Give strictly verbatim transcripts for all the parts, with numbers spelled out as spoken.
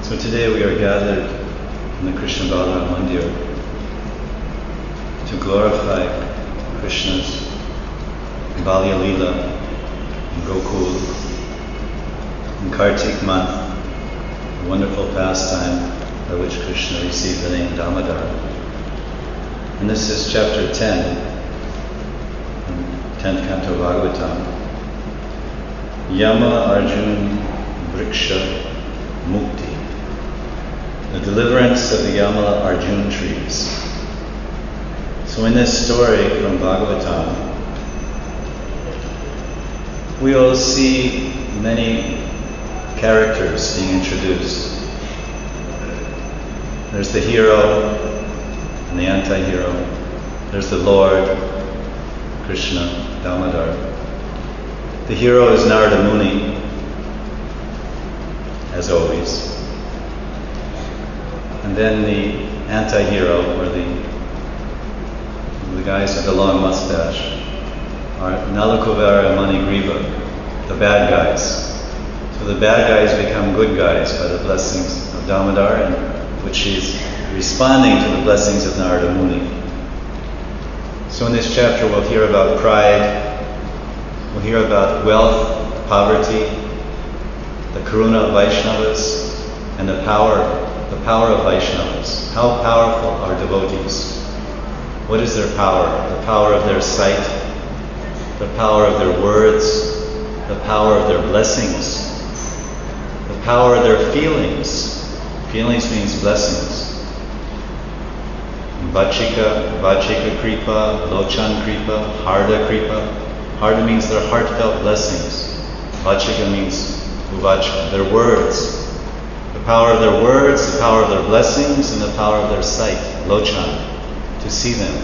So today we are gathered in the Krishna Balaram Mandir to glorify Krishna's Balya Leela in Gokul in Kartik month, a wonderful pastime by which Krishna received the name Damodar. And this is chapter ten, tenth canto Bhagavatam. Yama Arjun Vriksha Mukti. The deliverance of the Yama Arjun trees. So in this story from Bhagavatam, we will see many characters being introduced. There's the hero and the anti-hero. There's the Lord, Krishna, Damodar. The hero is Narada Muni, as always. And then the anti-hero, or the, the guys with the long mustache, are Nalakuvara and Manigriva, the bad guys. So the bad guys become good guys by the blessings of Damodar, in which he's responding to the blessings of Narada Muni. So in this chapter we'll hear about pride, we'll hear about wealth, poverty, the karuna of Vaishnavas, and the power the power of Vaishnavas. How powerful are devotees? What is their power? The power of their sight, the power of their words, the power of their blessings, the power of their feelings. Feelings means blessings. Vachika, Vachika Kripa, Lochan Kripa, Harda Kripa. Harda means their heartfelt blessings. Vachika means Uvacha, their words. The power of their words, the power of their blessings, and the power of their sight, Lochan, to see them.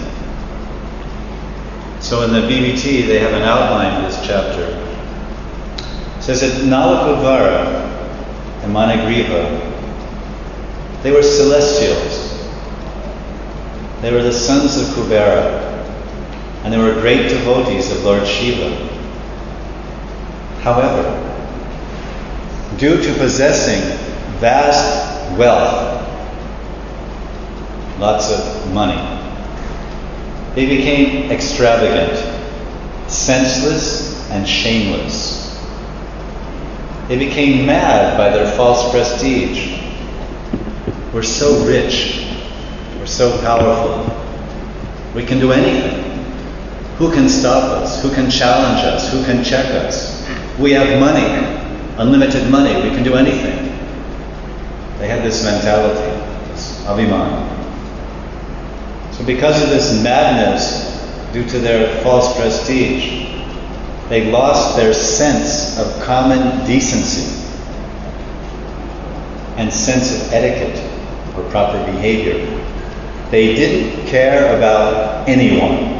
So in the B B T, they have an outline of this chapter. It says that Nalakuvara and Manigriva, they were celestials. They were the sons of Kubera, and they were great devotees of Lord Shiva. However, due to possessing vast wealth, lots of money, they became extravagant, senseless, and shameless. They became mad by their false prestige. We're so rich, we're so powerful, we can do anything. Who can stop us? Who can challenge us? Who can check us? We have money, unlimited money, we can do anything. They had this mentality, this abhiman. So because of this madness, due to their false prestige, they lost their sense of common decency and sense of etiquette or proper behavior. They didn't care about anyone.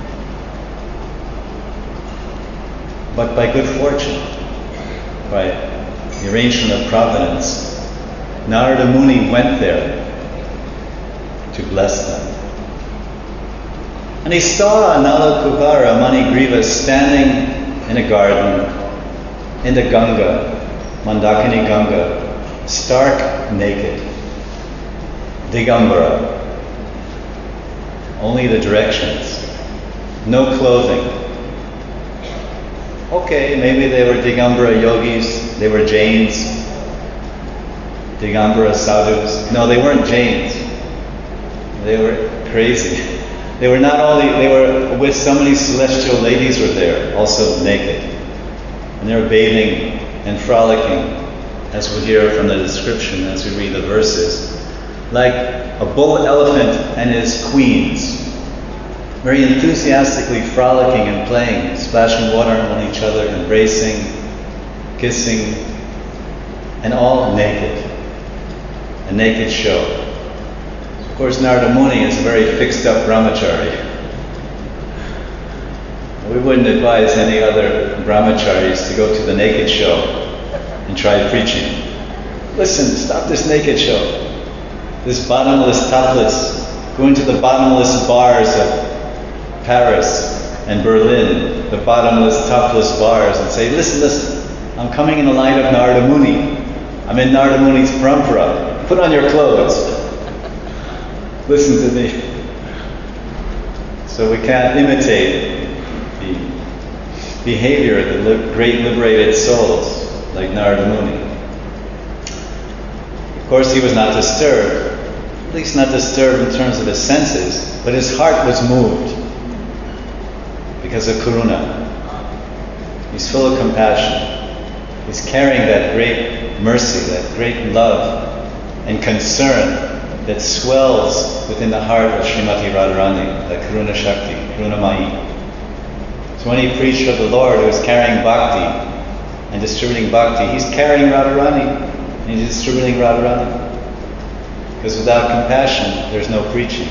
But by good fortune, by the arrangement of providence, Narada Muni went there to bless them. And he saw Nalakuvara Manigriva standing in a garden in the Ganga, Mandakini Ganga, stark naked, Digambara, only the directions, no clothing. Okay, maybe they were Digambara yogis, they were Jains, Digambara sadhus. No, they weren't Jains. They were crazy. They were not only, they were with so many celestial ladies were there, also naked. And they were bathing and frolicking, as we'll hear from the description as we read the verses, like a bull elephant and his queens, very enthusiastically frolicking and playing, splashing water on each other, embracing, kissing, and all naked. A naked show. Of course, Narada Muni is a very fixed-up brahmachari. We wouldn't advise any other brahmacharis to go to the naked show and try preaching. Listen, stop this naked show. This bottomless topless. Go into the bottomless bars of Paris and Berlin, the bottomless topless bars, and say, listen, listen, I'm coming in the line of Narada Muni. I'm in Narada Muni's parampara. Put on your clothes. Listen to me. So we can't imitate the behavior of the li- great liberated souls like Narada Muni. Of course, he was not disturbed, at least not disturbed in terms of his senses, but his heart was moved because of Karuna. He's full of compassion. He's carrying that great mercy, that great love and concern that swells within the heart of Srimati Radharani, the Karuna Shakti, Karuna Mai. So when he preached of the Lord who was carrying bhakti and distributing bhakti, he's carrying Radharani and he's distributing Radharani. Because without compassion, there's no preaching.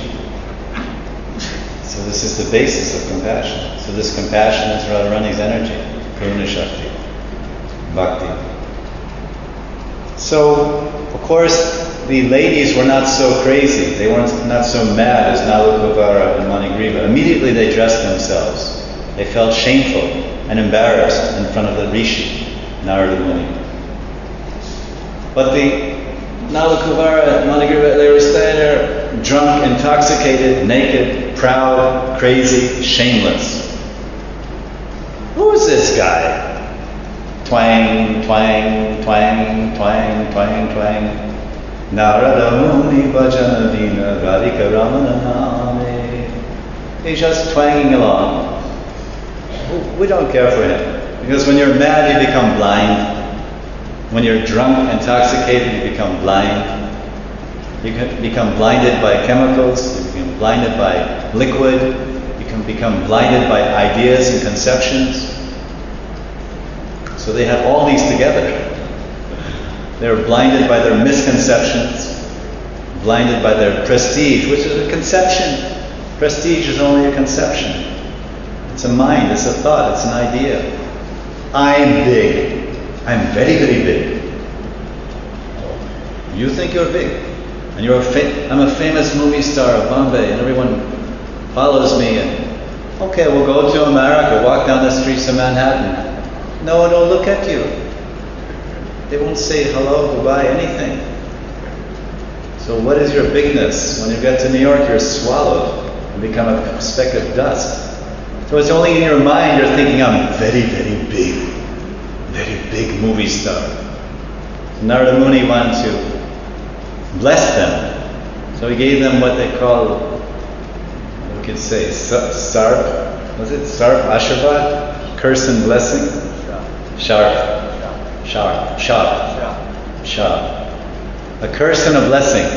So this is the basis of compassion. So this compassion is Radharani's energy, Karuna Shakti, bhakti. So, of course, the ladies were not so crazy. They weren't not so mad as Nala Kuvara and Manigriva. Immediately they dressed themselves. They felt shameful and embarrassed in front of the Rishi, Narada Muni. But the Nala Kuvara and Manigriva, they were standing there drunk, intoxicated, naked, proud, crazy, shameless. Who is this guy? Twang, twang, twang, twang, twang, twang. Narada Muni Bhajana Dina Radhika Ramana Name. He's just twanging along. We don't care for him. Because when you're mad, you become blind. When you're drunk, intoxicated, you become blind. You can become blinded by chemicals. You become blinded by liquid. You can become blinded by ideas and conceptions. So they have all these together. They're blinded by their misconceptions, blinded by their prestige, which is a conception. Prestige is only a conception. It's a mind, it's a thought, it's an idea. I'm big. I'm very, very big. You think you're big. And you're a fa- I'm a famous movie star of Bombay, and everyone follows me. And okay, we'll go to America, walk down the streets of Manhattan. No one will look at you. They won't say hello, goodbye, anything. So what is your bigness? When you get to New York, you're swallowed and become a speck of dust. So it's only in your mind you're thinking, I'm very, very big, very big movie star. So Narada Muni wanted to bless them. So he gave them what they call, what we could say, sarp. Was it sarp? Ashirvad? Curse and blessing? Sharp. Sharp. Sharp. Sharp. A curse and a blessing.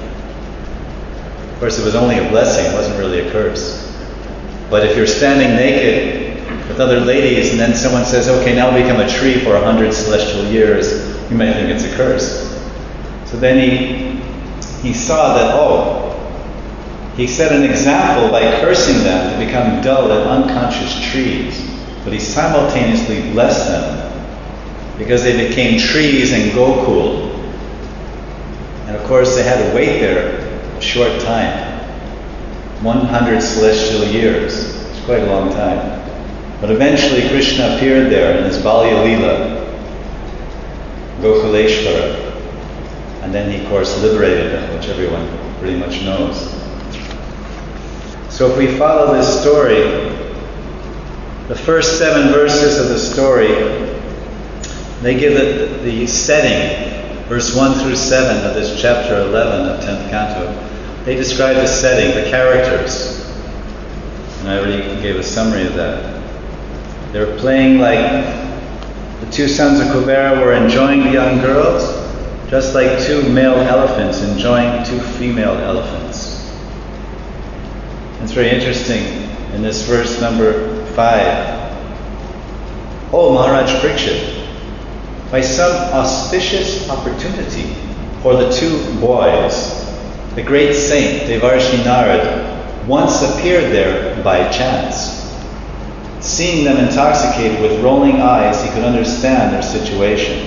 Of course, it was only a blessing, it wasn't really a curse. But if you're standing naked with other ladies and then someone says, okay, now become a tree for a hundred celestial years, you might think it's a curse. So then he he saw that, oh, he set an example by cursing them to become dull and unconscious trees. But he simultaneously blessed them because they became trees in Gokul. And of course they had to wait there a short time. one hundred celestial years. It's quite a long time. But eventually Krishna appeared there in his Balya Leela, Gokuleshvara. And then he of course liberated them, which everyone pretty much knows. So if we follow this story, the first seven verses of the story, they give it the setting, verse one through seven of this chapter eleven of tenth canto. They describe the setting, the characters. And I already gave a summary of that. They're playing like the two sons of Kubera were enjoying the young girls, just like two male elephants enjoying two female elephants. It's very interesting in this verse number five. Oh, Maharaj Parikshit, by some auspicious opportunity for the two boys, the great saint Devarshi Narad once appeared there by chance. Seeing them intoxicated with rolling eyes, he could understand their situation.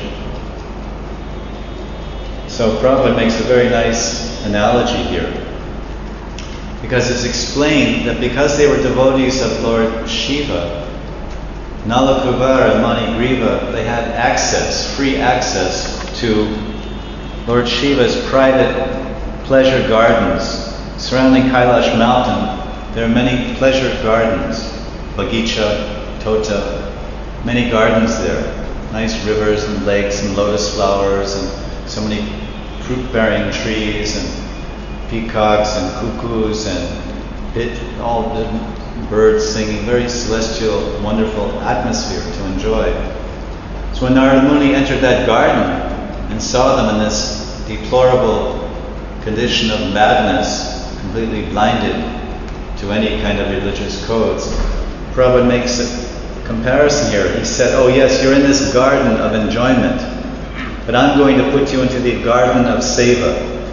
So Prabhupada makes a very nice analogy here, because it's explained that because they were devotees of Lord Shiva, Nala Kuvara and Manigriva, they had access, free access to Lord Shiva's private pleasure gardens surrounding Kailash mountain. There are many pleasure gardens, Bagicha, Tota, many gardens there, nice rivers and lakes and lotus flowers and so many fruit-bearing trees and peacocks and cuckoos and it, all the birds singing, very celestial, wonderful atmosphere to enjoy. So when Narada Muni entered that garden and saw them in this deplorable condition of madness, completely blinded to any kind of religious codes, Prabhupada makes a comparison here. He said, oh yes, you're in this garden of enjoyment, but I'm going to put you into the garden of seva.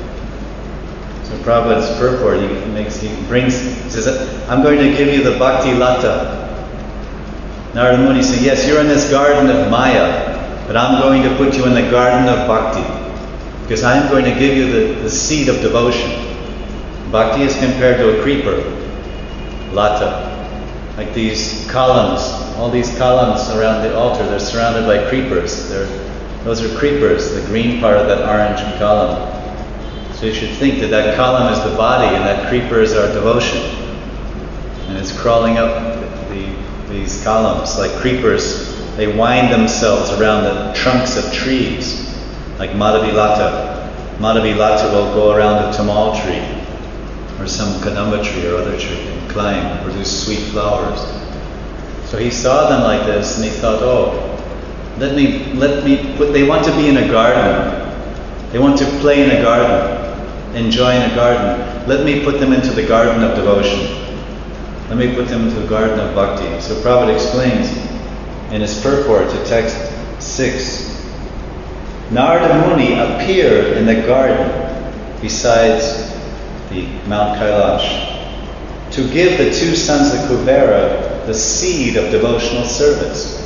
So Prabhupada's purport, he makes, he brings, he says, I'm going to give you the bhakti lata. Narada Muni said, yes, you're in this garden of maya, but I'm going to put you in the garden of bhakti. Because I'm going to give you the, the seed of devotion. Bhakti is compared to a creeper, lata. Like these columns, all these columns around the altar, they're surrounded by creepers. They're, those are creepers, the green part of that orange column. So you should think that that column is the body and that creeper is our devotion. And it's crawling up the, these columns like creepers. They wind themselves around the trunks of trees. Like Madhavi Lata. Madhavi Lata will go around a tamal tree or some kadamba tree or other tree and climb and produce sweet flowers. So he saw them like this and he thought, oh, let me, let me put, they want to be in a garden. They want to play in a garden, enjoy in a garden. Let me put them into the garden of devotion. Let me put them into the garden of bhakti. So Prabhupada explains in his purport to text six, Narada Muni appeared in the garden besides the Mount Kailash to give the two sons of Kuvera the seed of devotional service.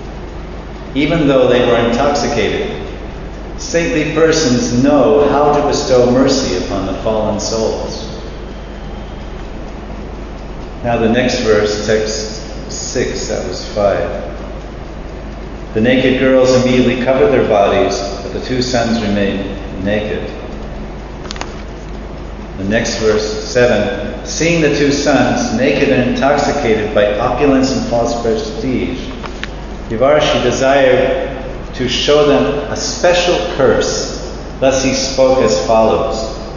Even though they were intoxicated, saintly persons know how to bestow mercy upon the fallen souls. Now the next verse, text six, that was five. The naked girls immediately covered their bodies, but the two sons remained naked. The next verse, seven. Seeing the two sons naked and intoxicated by opulence and false prestige, Devarshi desired to show them a special curse. Thus he spoke as follows.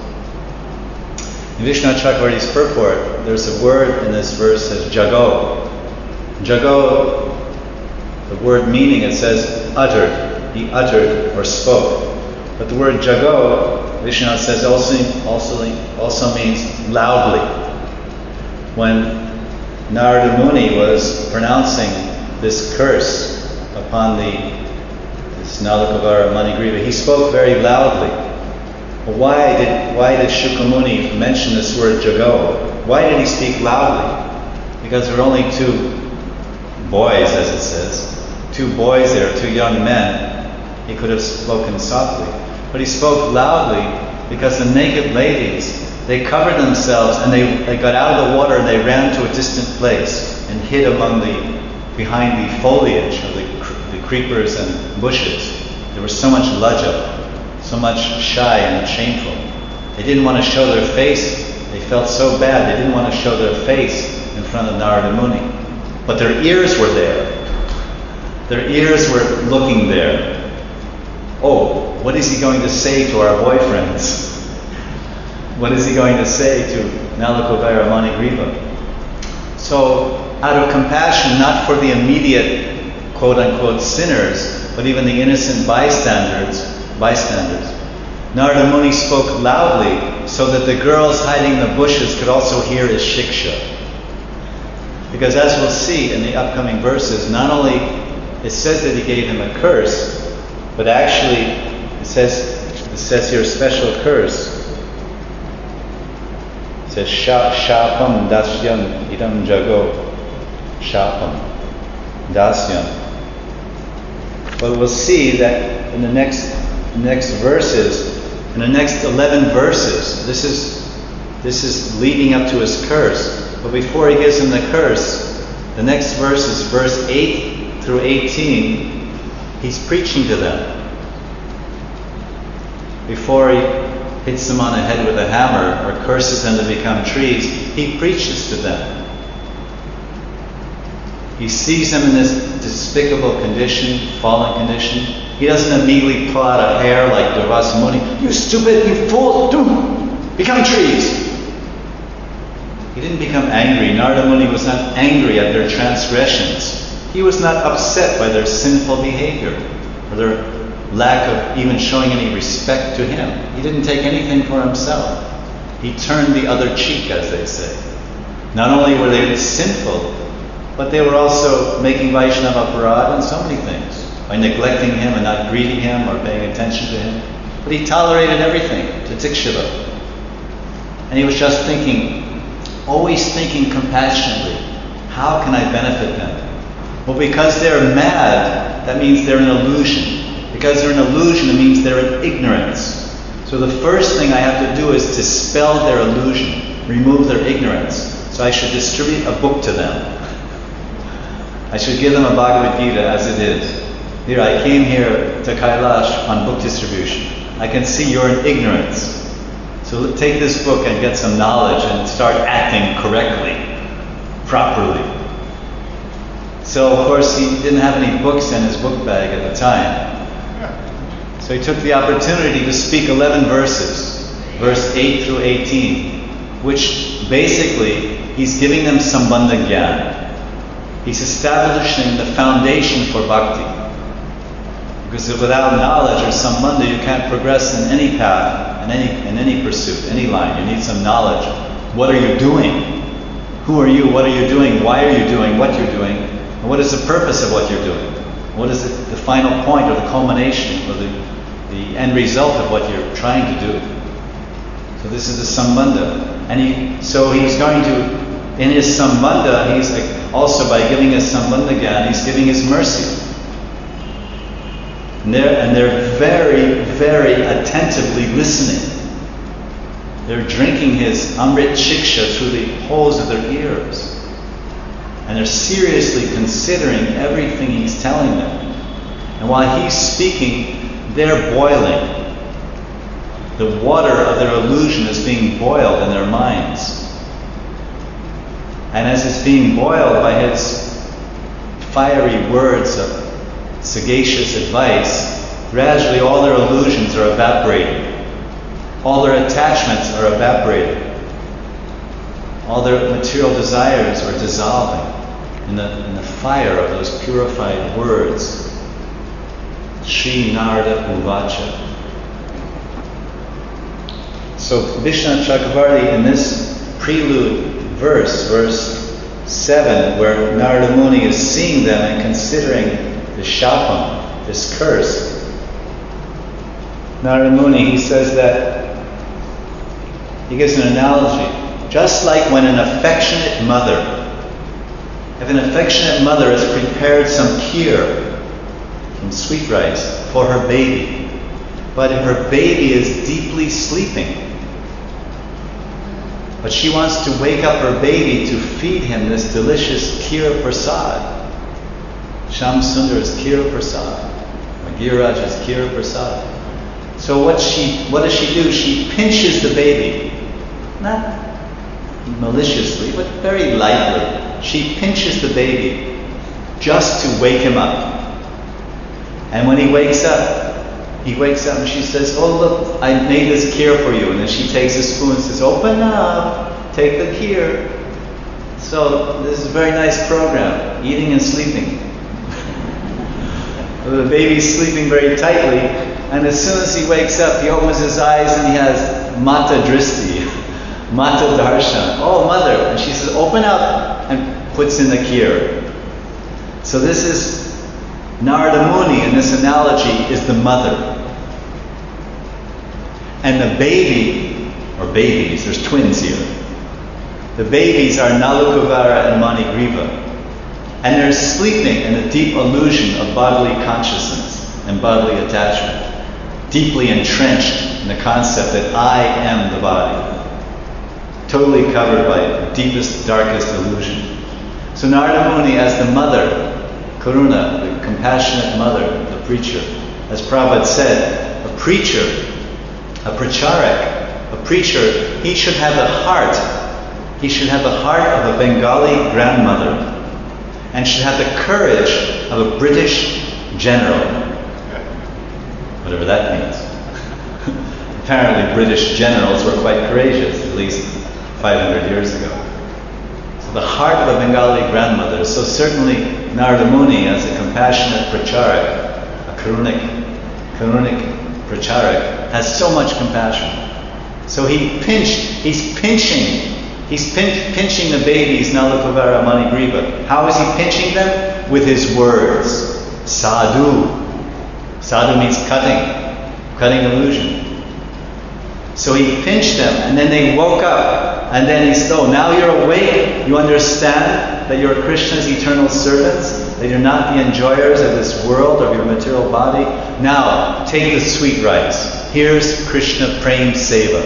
In Vishnu Chakravarti's purport, there's a word in this verse as jago. Jago, the word meaning, it says uttered, he uttered or spoke. But the word jago, Vishnu says also, also, also means loudly. When Narada Muni was pronouncing this curse upon the this Nalakavara Manigriva, he spoke very loudly. Well, why did why did Shukamuni mention this word jago? Why did he speak loudly? Because there were only two boys, as it says. Two boys there, two young men. He could have spoken softly. But he spoke loudly because the naked ladies, they covered themselves and they, they got out of the water and they ran to a distant place and hid among the, behind the foliage of the, the creepers and bushes. There was so much lajja, so much shy and shameful. They didn't want to show their face. They felt so bad, they didn't want to show their face in front of Narada Muni. But their ears were there. Their ears were looking there. Oh, what is he going to say to our boyfriends? What is he going to say to Nalakavara Manigriva? So, out of compassion, not for the immediate quote-unquote sinners, but even the innocent bystanders, bystanders, Narada Muni spoke loudly so that the girls hiding in the bushes could also hear his shiksha. Because as we'll see in the upcoming verses, not only it says that he gave him a curse, but actually it says it says here a special curse. It says Shapam Dasyam Idam Jago. Shapam Dasyam. But we'll see that in the next next verses, in the next eleven verses, this is this is leading up to his curse. But before he gives him the curse, the next verse is verse eight through eighteen. He's preaching to them. before he hits them on the head with a hammer or curses them to become trees, he preaches to them. He sees them in this despicable condition, fallen condition. He doesn't immediately pull out a hair like Durvasa Muni. You stupid, you fool, do become trees. He didn't become angry. Narada Muni was not angry at their transgressions. He was not upset by their sinful behavior or their lack of even showing any respect to him. He didn't take anything for himself. He turned the other cheek, as they say. Not only were they sinful, but they were also making Vaishnava aparad and so many things by neglecting him and not greeting him or paying attention to him. But he tolerated everything to Tikshiva. And he was just thinking, always thinking compassionately, how can I benefit them? Well, because they're mad, that means they're in illusion. Because they're in illusion, it means they're in ignorance. So the first thing I have to do is dispel their illusion, remove their ignorance. So I should distribute a book to them. I should give them a Bhagavad Gita as it is. Here, I came here to Kailash on book distribution. I can see you're in ignorance. So take this book and get some knowledge and start acting correctly, properly. So, of course, he didn't have any books in his book bag at the time. So he took the opportunity to speak eleven verses, verse eight through eighteen, which basically, he's giving them Sambandha Gyan. He's establishing the foundation for bhakti. Because without knowledge or sambandha, you can't progress in any path, in any in any pursuit, any line. You need some knowledge. What are you doing? Who are you? What are you doing? Why are you doing what you're doing? And what is the purpose of what you're doing? What is it, the final point or the culmination or the, the end result of what you're trying to do? So this is the sambandha. And he, so he's going to, in his sambandha, he's also, by giving us sambandha gyan, he's giving his mercy. And they're, and they're very, very attentively listening. They're drinking his amrit shiksha through the holes of their ears. And they're seriously considering everything he's telling them. And while he's speaking, they're boiling. The water of their illusion is being boiled in their minds. And as it's being boiled by his fiery words of sagacious advice, gradually all their illusions are evaporating. All their attachments are evaporating. All their material desires are dissolving in the, in the fire of those purified words. Sri Narada Uvacha. So Vishnu Chakravarti in this prelude verse, verse seven, where Narada Muni is seeing them and considering the shapam, this curse, Narada Muni, he says that, he gives an analogy. Just like when an affectionate mother, if an affectionate mother has prepared some kheer from sweet rice for her baby, but her baby is deeply sleeping, but she wants to wake up her baby to feed him this delicious kheer prasad. Sham Sundar is kheer prasad. Giraj is kheer prasad. So what she, what does she do? She pinches the baby. Not maliciously, but very lightly. She pinches the baby just to wake him up. And when he wakes up, he wakes up and she says, oh look, I made this kheer for you. And then she takes a spoon and says, open up, take the kheer. So this is a very nice program, eating and sleeping. The baby's sleeping very tightly, and as soon as he wakes up, he opens his eyes and he has Mata Dristi, Mata Darshan. Oh, mother. And she says, open up, and puts in the kheer. So this is, Narada Muni in this analogy is the mother. And the baby, or babies, there's twins here. The babies are Nalakuvara and Manigriva. And they're sleeping in a deep illusion of bodily consciousness and bodily attachment. Deeply entrenched in the concept that I am the body. Totally covered by the deepest, darkest illusion. So Narada Muni as the mother, Karuna, the compassionate mother, the preacher. As Prabhupada said, a preacher A pracharak, a preacher, he should have the heart. He should have the heart of a Bengali grandmother and should have the courage of a British general. Whatever that means. Apparently British generals were quite courageous, at least five hundred years ago. So the heart of a Bengali grandmother. So certainly Narada Muni, as a compassionate pracharak, a karunik, karunik pracharak, has so much compassion. So he pinched, he's pinching, he's pin, pinching the babies, Nala Kuvara Manigriva. How is he pinching them? With his words. Sadhu. Sadhu means cutting, cutting illusion. So he pinched them, and then they woke up, and then he said, oh, now you're awake, you understand that you're Krishna's eternal servants, that you're not the enjoyers of this world, of your material body. Now, take the sweet rice. Here's Krishna Prem Seva.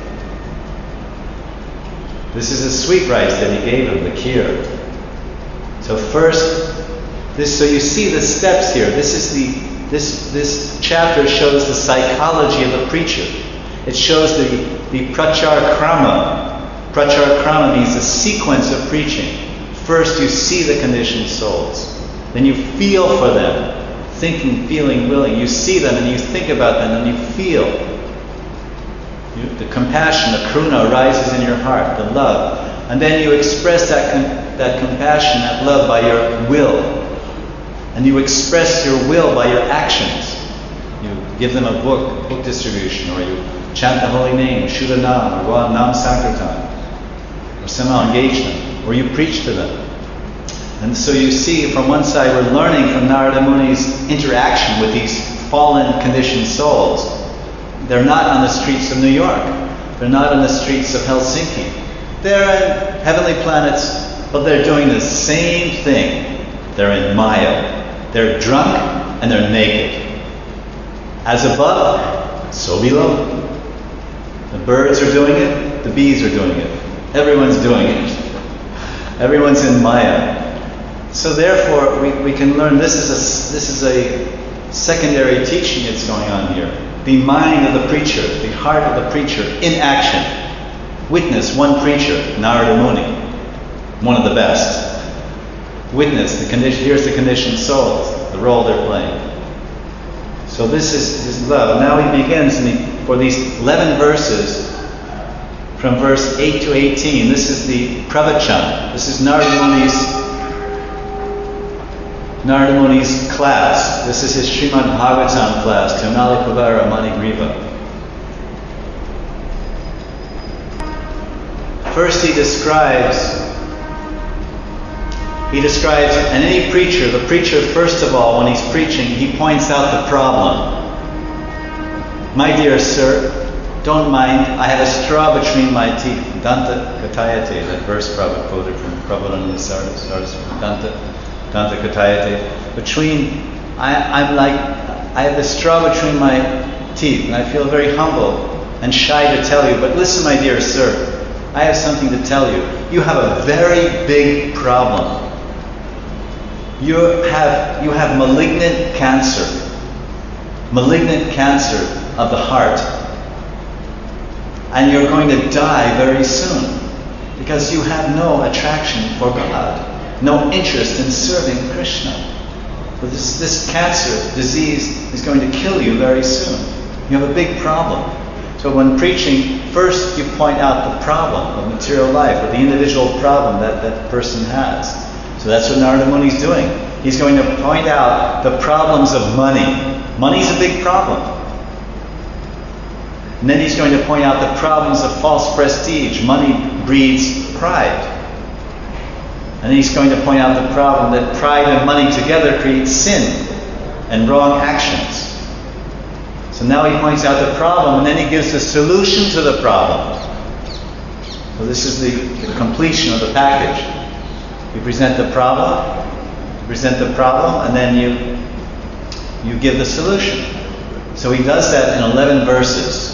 This is a sweet rice that he gave him, the kheer. So first, this, so you see the steps here. This is the, this, this chapter shows the psychology of the preacher. It shows the, the prachar krama. Prachar krama means the sequence of preaching. First you see the conditioned souls. Then you feel for them. Thinking, feeling, willing. You see them and you think about them and you feel. You, the compassion, the karuna arises in your heart, the love. And then you express that, com- that compassion, that love by your will. And you express your will by your actions. You give them a book, book distribution, or you chant the holy name, Shuddha Nam, or go on Nam Sankirtan, or somehow engage them, or you preach to them. And so you see, from one side, we're learning from Narada Muni's interaction with these fallen, conditioned souls. They're not on the streets of New York. They're not on the streets of Helsinki. They're in heavenly planets, but they're doing the same thing. They're in Maya. They're drunk and they're naked. As above, so below. The birds are doing it, the bees are doing it. Everyone's doing it. Everyone's in Maya. So therefore, we, we can learn this is a this is a secondary teaching that's going on here. The mind of the preacher, the heart of the preacher in action. Witness one preacher, Narada Muni, one of the best. Witness the condition. Here's the conditioned souls, the role they're playing. So this is his love. Now he begins, and he, for these eleven verses, from verse eight to eighteen, this is the pravachan. This is Narada Muni's, Narada Muni's class. This is his Srimad Bhagavatam class, to Nala Kuvara Manigriva. First he describes, he describes, and any preacher, the preacher first of all, when he's preaching, he points out the problem. My dear sir, don't mind, I have a straw between my teeth. Danta Katayate, that verse Prabhupada quoted from Prabhupada Sardis, Danta, Danta Katayate. Between, I, I'm like, I have the straw between my teeth, and I feel very humble and shy to tell you, but listen, my dear sir, I have something to tell you. You have a very big problem. You have, you have malignant cancer. Malignant cancer of the heart. And you're going to die very soon because you have no attraction for God, no interest in serving Krishna. But this, this cancer disease is going to kill you very soon. You have a big problem. So when preaching, first you point out the problem of material life, or the individual problem that that person has. So that's what Narada Muni is doing. He's going to point out the problems of money. Money's a big problem. And then he's going to point out the problems of false prestige. Money breeds pride. And then he's going to point out the problem that pride and money together create sin and wrong actions. So now he points out the problem, and then he gives the solution to the problem. So this is the, the completion of the package. You present the problem, you present the problem, and then you you give the solution. So he does that in eleven verses.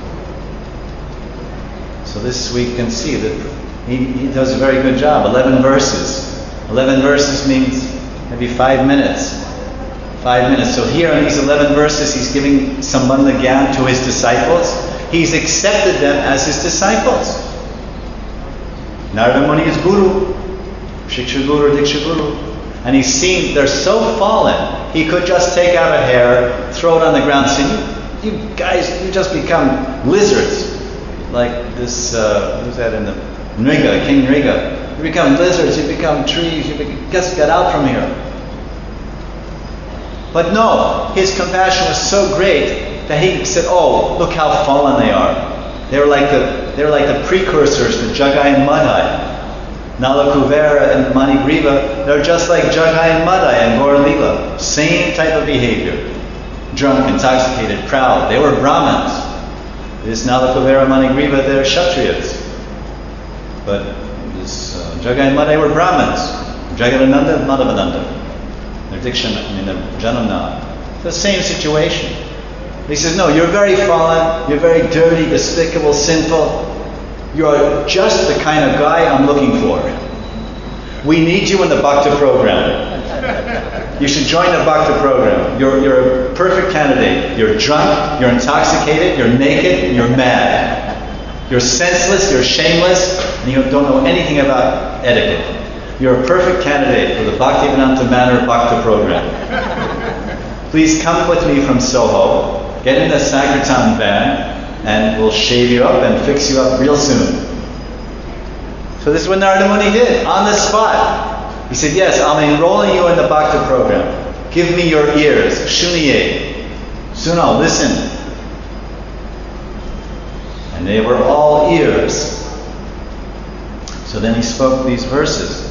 So this we can see that he, he does a very good job. eleven verses. eleven verses means maybe five minutes. Five minutes. So here in these eleven verses, he's giving Sambandha Gyan to his disciples. he's accepted them as his disciples. Narada Muni is Guru, Shiksha Guru, Diksha Guru. And he's seen they're so fallen, he could just take out a hair, throw it on the ground, and say, you, you guys, you just become lizards. Like this, uh, who's that in the, Nriga, King Nriga. You become lizards, you become trees, you be, just get out from here. But no, his compassion was so great that he said, oh, look how fallen they are. They were like the, they were like the precursors to Jagai and Madai. Nala Kuvera and Manigriva, they're just like Jagai and Madai and Gaura Lila. Same type of behavior. Drunk, intoxicated, proud. They were Brahmins. This Nala Kuvera, Manigriva, they're Kshatriyas. But this uh, Jagai and Madai were Brahmins. Jagadananda, Madhavananda. Their diction, I mean, their Janamna. It's the same situation. He says, no, you're very fallen, you're very dirty, despicable, sinful. You're just the kind of guy I'm looking for. We need you in the Bhakta program. You should join the Bhakta program. You're, you're a perfect candidate. You're drunk, you're intoxicated, you're naked, you're mad. You're senseless, you're shameless, and you don't know anything about etiquette. You're a perfect candidate for the Bhaktivedanta Manor Bhakta program. Please come with me from Soho, get in the Sankirtan van, and we'll shave you up and fix you up real soon. So this is what Narada Muni did, on the spot. He said, yes, I'm enrolling you in the Bhakta program. Give me your ears. Shuniye. Suno, listen. And they were all ears. So then he spoke these verses.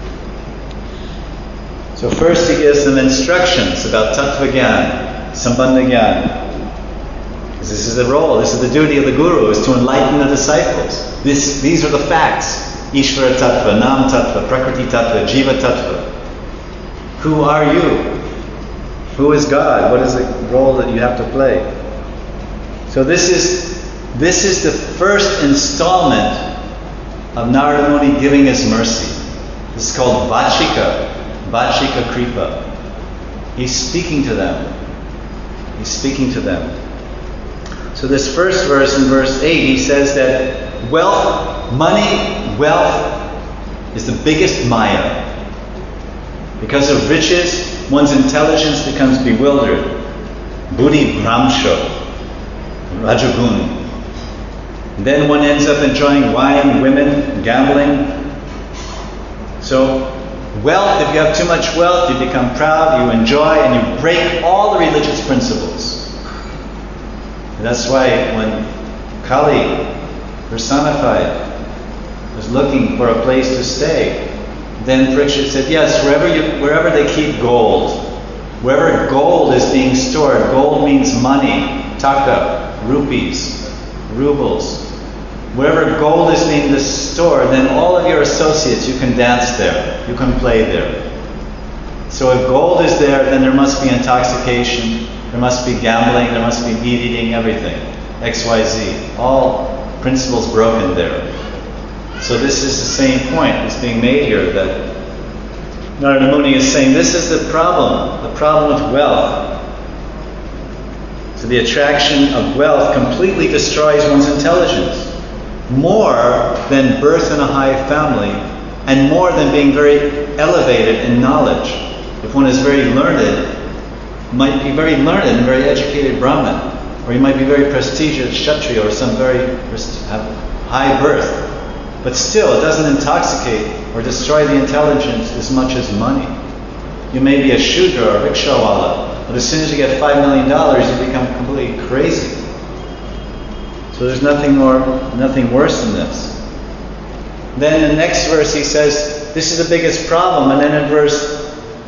So first he gives them instructions about Tattva Gyan, Sambandha Gyan. This is the role, this is the duty of the Guru, is to enlighten the disciples. This, these are the facts. Ishvara Tattva, Nam Tattva, Prakriti Tattva, Jiva Tattva. Who are you? Who is God? What is the role that you have to play? So this is, this is the first installment of Narada Muni giving his mercy. This is called Vachika, Vachika Kripa. He's speaking to them. He's speaking to them. So this first verse, in verse eight, he says that wealth, money, wealth is the biggest maya. Because of riches, one's intelligence becomes bewildered. Buddhi Bhramsha, Rajagun. Then one ends up enjoying wine, women, gambling. So wealth, if you have too much wealth, you become proud, you enjoy, and you break all the religious principles. That's why when Kali, personified, was looking for a place to stay, then Parikshit said, yes, wherever you, wherever they keep gold, wherever gold is being stored, gold means money, taka, rupees, rubles. Wherever gold is being stored, then all of your associates, you can dance there, you can play there. So if gold is there, then there must be intoxication, there must be gambling, there must be meat eating, everything. X Y Z. All principles broken there. So this is the same point that's being made here, that Narada Muni is saying this is the problem, the problem with wealth. So the attraction of wealth completely destroys one's intelligence. More than birth in a high family, and more than being very elevated in knowledge. If one is very learned, might be very learned and very educated Brahmin, or you might be very prestigious Kshatriya or some very have high birth, but still it doesn't intoxicate or destroy the intelligence as much as money. You may be a Shudra or a Rikshawala, but as soon as you get five million dollars, you become completely crazy. So there's nothing more, nothing worse than this. Then in the next verse he says, this is the biggest problem, and then in verse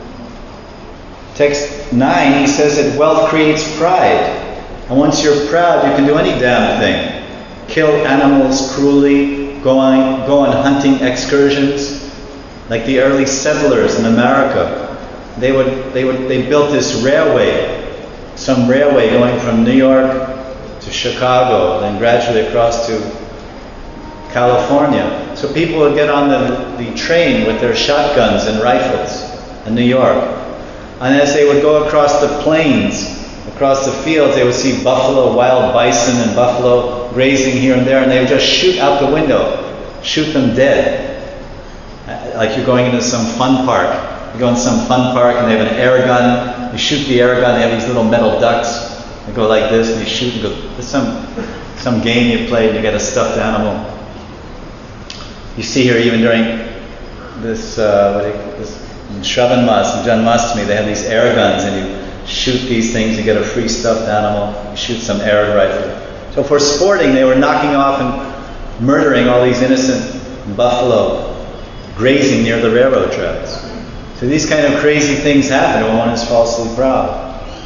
Text nine, he says that wealth creates pride. And once you're proud, you can do any damn thing. Kill animals cruelly, go on, go on hunting excursions. Like the early settlers in America. They would, they would, they built this railway, some railway going from New York to Chicago, then gradually across to California. So people would get on the, the train with their shotguns and rifles in New York. And as they would go across the plains, across the fields, they would see buffalo, wild bison, and buffalo grazing here and there, and they would just shoot out the window, shoot them dead. Like you're going into some fun park. You go in some fun park and they have an air gun. You shoot the air gun, they have these little metal ducks. They go like this and you shoot and go. There's some some game you play and you get a stuffed animal. You see here even during this, uh, what do you, this in Shravan Mas, in Janmashtami, they have these air guns and you shoot these things, you get a free stuffed animal, you shoot some air rifle. So for sporting, they were knocking off and murdering all these innocent buffalo grazing near the railroad tracks. So these kind of crazy things happen when one is falsely proud.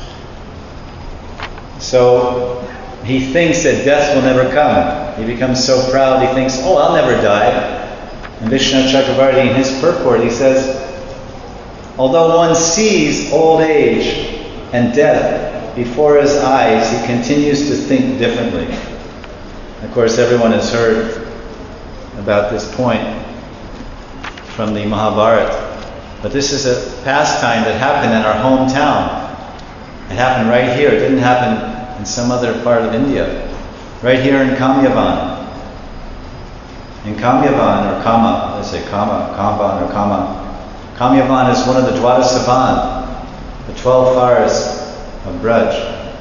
So he thinks that death will never come. He becomes so proud, he thinks, oh, I'll never die. And Vishnu Chakravarti, in his purport, he says, although one sees old age and death before his eyes, he continues to think differently. Of course, everyone has heard about this point from the Mahabharata. But this is a pastime that happened in our hometown. It happened right here. It didn't happen in some other part of India. Right here in Kamyavan. In Kamyavan, or Kama, let's say Kama, Kamban or Kama. Kamyavan is one of the Dwadasavan, the twelve fires of Braj.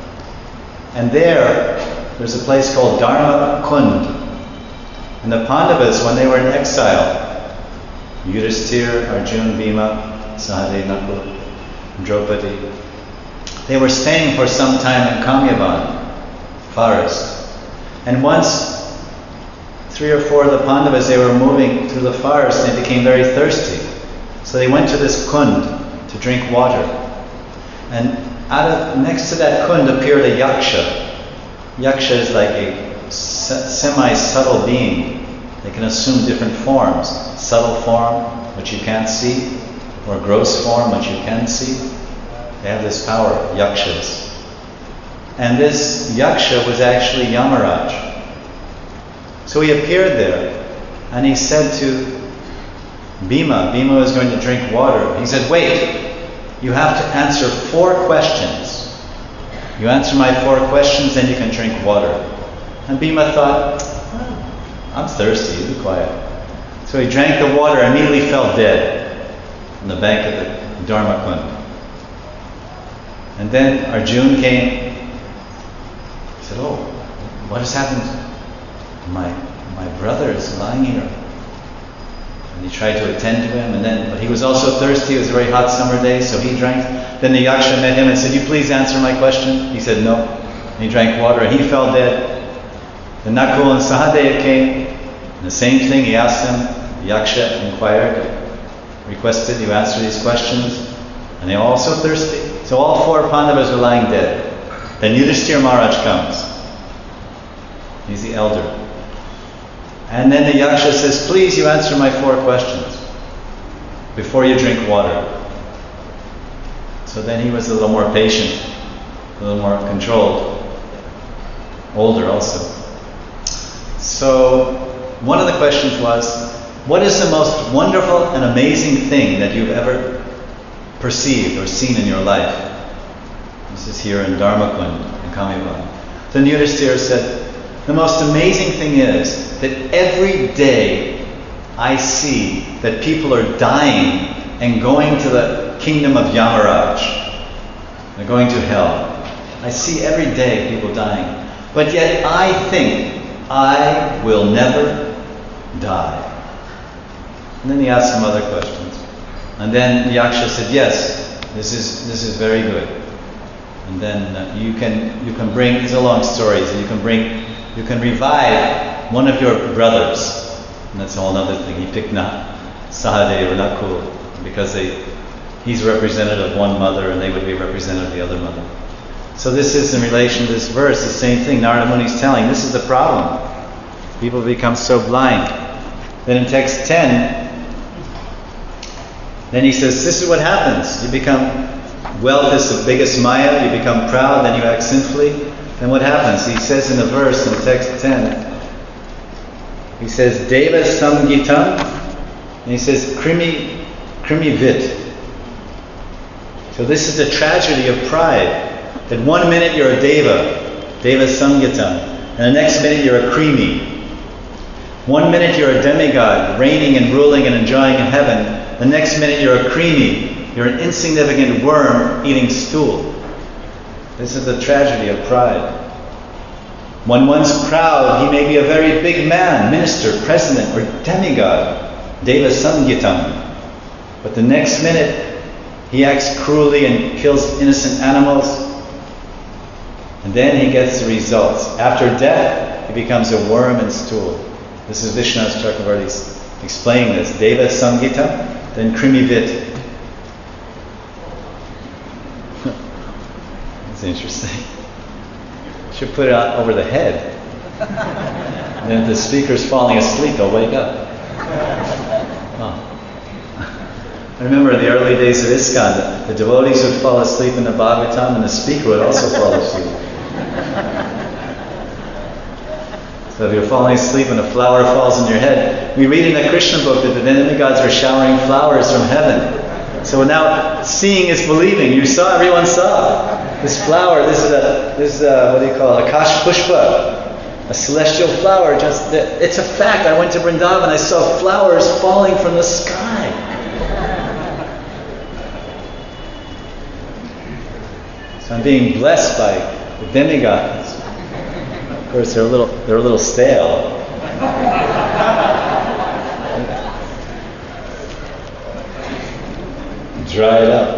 And there, there's a place called Dharma Kund. And the Pandavas, when they were in exile, Yudhisthira, Arjuna, Bhima, Sahadev, Nakul, Draupadi, they were staying for some time in Kamyavan forest. And once, three or four of the Pandavas, they were moving through the forest and they became very thirsty. So they went to this kund to drink water. And out of, next to that kund appeared a yaksha. Yaksha is like a semi-subtle being. They can assume different forms. Subtle form, which you can't see, or gross form, which you can see. They have this power, yakshas. And this yaksha was actually Yamaraj. So he appeared there, and he said to Bhima, Bhima was going to drink water. He said, wait, you have to answer four questions. You answer my four questions, then you can drink water. And Bhima thought, oh, I'm thirsty, you be quiet. So he drank the water and immediately fell dead on the bank of the Dharma Kund. And then Arjuna came. He said, oh, what has happened? My my brother is lying here. And he tried to attend to him, and then, but he was also thirsty. It was a very hot summer day, so he drank. Then the yaksha met him and said, you please answer my question? He said, no. And he drank water, and he fell dead. Then Nakul and Sahadev came, and the same thing, he asked them. The yaksha inquired, requested, you answer these questions. And they were also thirsty. So all four Pandavas were lying dead. Then Yudhisthira Maharaj comes. He's the elder. And then the yaksha says, please, you answer my four questions before you drink water. So then he was a little more patient, a little more controlled, older also. So one of the questions was, what is the most wonderful and amazing thing that you've ever perceived or seen in your life? This is here in Dharmakund, in Kamyavan. Then Yudhisthira said, the most amazing thing is that every day I see that people are dying and going to the kingdom of Yamaraj. They're going to hell. I see every day people dying. But yet I think I will never die. And then he asked some other questions. And then the yaksha said, yes, this is this is very good. And then uh, you can you can bring, it's a long story, so you can bring, you can revive one of your brothers. And that's a whole other thing. He picked not Sahadev or Nakul because they, he's representative of one mother and they would be representative of the other mother. So this is in relation to this verse, the same thing Narada Muni is telling. This is the problem. People become so blind. Then in text ten, then he says, this is what happens. You become, wealth is the biggest maya, you become proud, then you act sinfully. Then what happens? He says in the verse in text ten, he says, Deva Samgitam, and he says, Krimi, Krimi Vit. So this is the tragedy of pride. That one minute you're a Deva, Deva Samgitam, and the next minute you're a creamy. One minute you're a demigod, reigning and ruling and enjoying in heaven. The next minute you're a creamy. You're an insignificant worm eating stool. This is the tragedy of pride. When one's proud, he may be a very big man, minister, president, or demigod, Deva Samgitam. But the next minute, he acts cruelly and kills innocent animals. And then he gets the results. After death, he becomes a worm and stool. This is Vishwanath Chakravarti's explaining this. Deva Samgitam, then Krimivit. That's interesting. Should put it out over the head. And then if the speaker's falling asleep, they'll wake up. Oh. I remember in the early days of ISKCON, the, the devotees would fall asleep in the Bhagavatam and the speaker would also fall asleep. So if you're falling asleep and a flower falls on your head, we read in the Krishna book that the demigods are showering flowers from heaven. So now seeing is believing. You saw, everyone saw. This flower, this is a, this is a, what do you call it, Akash Pushpa, a celestial flower. Just, it's a fact. I went to Vrindavan, I saw flowers falling from the sky. So I'm being blessed by the demigods. Of course, they're a little, they're a little stale. Dry it up.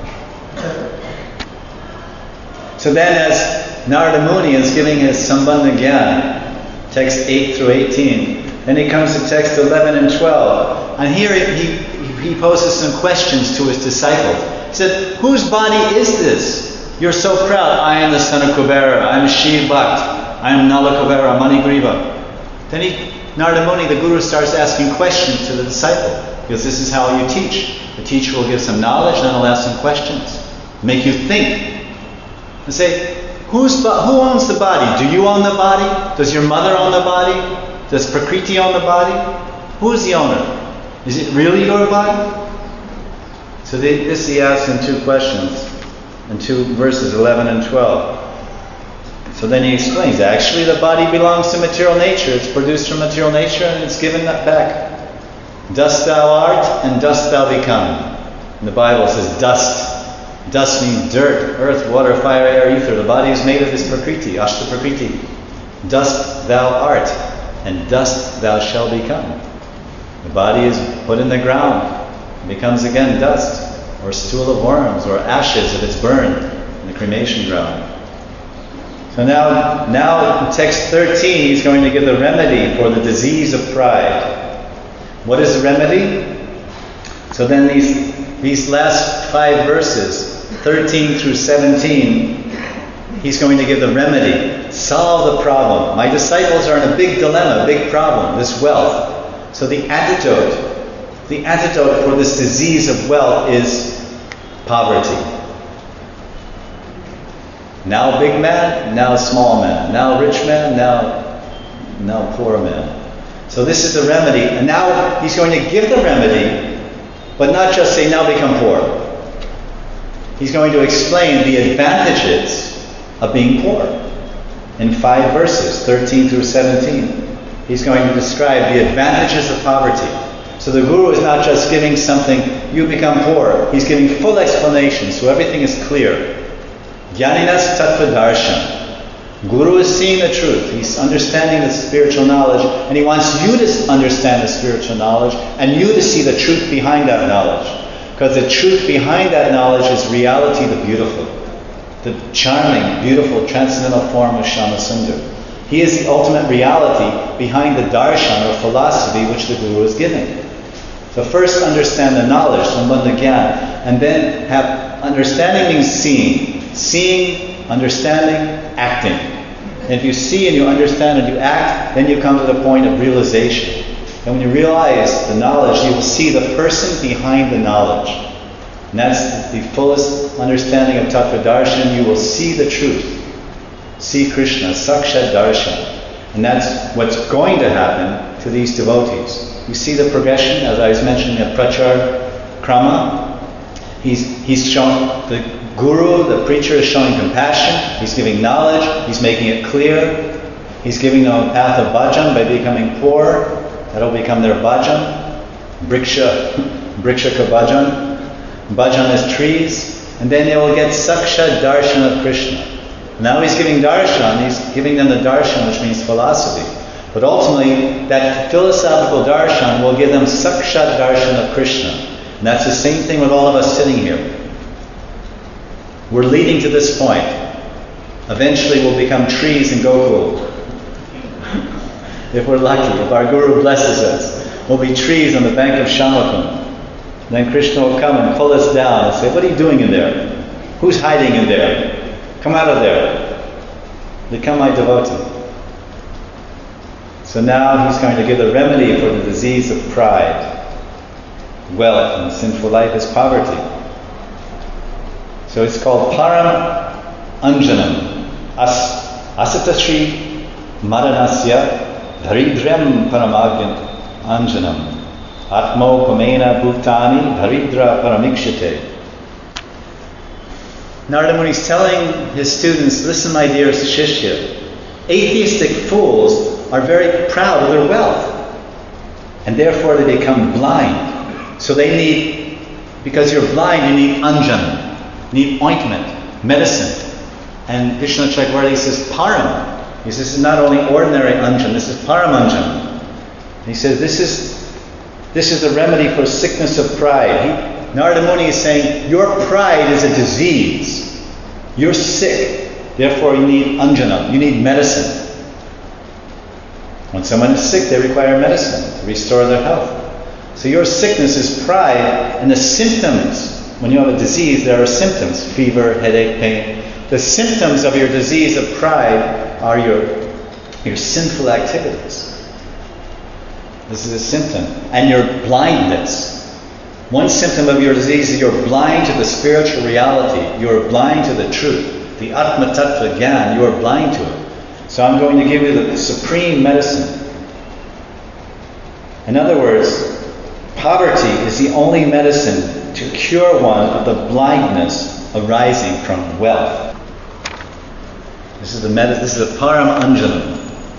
So then as Narada Muni is giving his Sambandha Gyan, text eight through eighteen, then he comes to text eleven and twelve. And here he, he, he poses some questions to his disciples. He said, whose body is this? You're so proud. I am the son of Kubera. I am Shiv Bhakt. I am Nala Kubera, Manigriva. Then he, Narada Muni, the Guru, starts asking questions to the disciple. Because this is how you teach. The teacher will give some knowledge, then he'll ask some questions. Make you think. And say, who's, who owns the body? Do you own the body? Does your mother own the body? Does Prakriti own the body? Who's the owner? Is it really your body? So they, this he asks in two questions, in two verses, eleven and twelve. So then he explains, actually the body belongs to material nature. It's produced from material nature and it's given that back. Dust thou art and dust thou become. And the Bible says dust. Dust means dirt, earth, water, fire, air, ether. The body is made of this Prakriti, Ashta Prakriti. Dust thou art, and dust thou shalt become. The body is put in the ground, and becomes again dust, or stool of worms, or ashes if it's burned in the cremation ground. So now, now in text thirteen, he's going to give the remedy for the disease of pride. What is the remedy? So then these, these last five verses, thirteen through seventeen, he's going to give the remedy, solve the problem. My disciples are in a big dilemma, a big problem, this wealth. So the antidote, the antidote for this disease of wealth is poverty. Now big man, now small man. Now rich man, now, now poor man. So this is the remedy. And now he's going to give the remedy, but not just say, now become poor. He's going to explain the advantages of being poor in five verses, thirteen through seventeen. He's going to describe the advantages of poverty. So the Guru is not just giving something, you become poor. He's giving full explanation, so everything is clear. Jnaninas tattva darshan. Guru is seeing the truth. He's understanding the spiritual knowledge, and he wants you to understand the spiritual knowledge, and you to see the truth behind that knowledge. Because the truth behind that knowledge is reality, the beautiful. The charming, beautiful, transcendental form of Shyamasundar. He is the ultimate reality behind the darshan or philosophy which the Guru is giving. So first understand the knowledge, Sambandha Gyan, and then have understanding means seeing. Seeing, understanding, acting. And if you see and you understand and you act, then you come to the point of realization. And when you realize the knowledge, you will see the person behind the knowledge. And that's the fullest understanding of Tattva Darshan. You will see the truth. See Krishna, Sakshat Darshan. And that's what's going to happen to these devotees. You see the progression, as I was mentioning, the Prachar Krama. He's, he's shown, the Guru, the preacher, is showing compassion. He's giving knowledge. He's making it clear. He's giving them a path of bhajan by becoming poor. That'll become their bhajan. Briksha, brikshaka bhajan. Bhajan is trees. And then they will get sakshat darshan of Krishna. Now he's giving darshan, he's giving them the darshan, which means philosophy. But ultimately, that philosophical darshan will give them sakshat darshan of Krishna. And that's the same thing with all of us sitting here. We're leading to this point. Eventually we'll become trees in Gokul. If we're lucky, if our Guru blesses us, we'll be trees on the bank of Shamakund. Then Krishna will come and pull us down and say, what are you doing in there? Who's hiding in there? Come out of there. Become my devotee. So now he's going to give the remedy for the disease of pride. Wealth and sinful life is poverty. So it's called Param Anjanam. As, Asatashri Maranasya Dharidram Paramagyan Anjanam. Atmo Pamena Bhutani Dharidra Paramikshate. Narada Muni is telling his students, listen my dear Shishya, atheistic fools are very proud of their wealth. And therefore they become blind. So they need, because you're blind, you need anjan, you need ointment, medicine. And Vishnu Chakravarti says param. He says this is not only ordinary anjan, this is param anjan. He says this is this is the remedy for sickness of pride. He, Narada Muni is saying your pride is a disease. You're sick, therefore you need anjanam, you need medicine. When someone is sick, they require medicine to restore their health. So your sickness is pride, and the symptoms, when you have a disease, there are symptoms, fever, headache, pain. The symptoms of your disease of pride are your, your sinful activities. This is a symptom. And your blindness. One symptom of your disease is you're blind to the spiritual reality. You're blind to the truth. The Atma Tattva Gyan, you are blind to it. So I'm going to give you the supreme medicine. In other words, poverty is the only medicine to cure one of the blindness arising from wealth. This is the med- this is the Param Anjanam.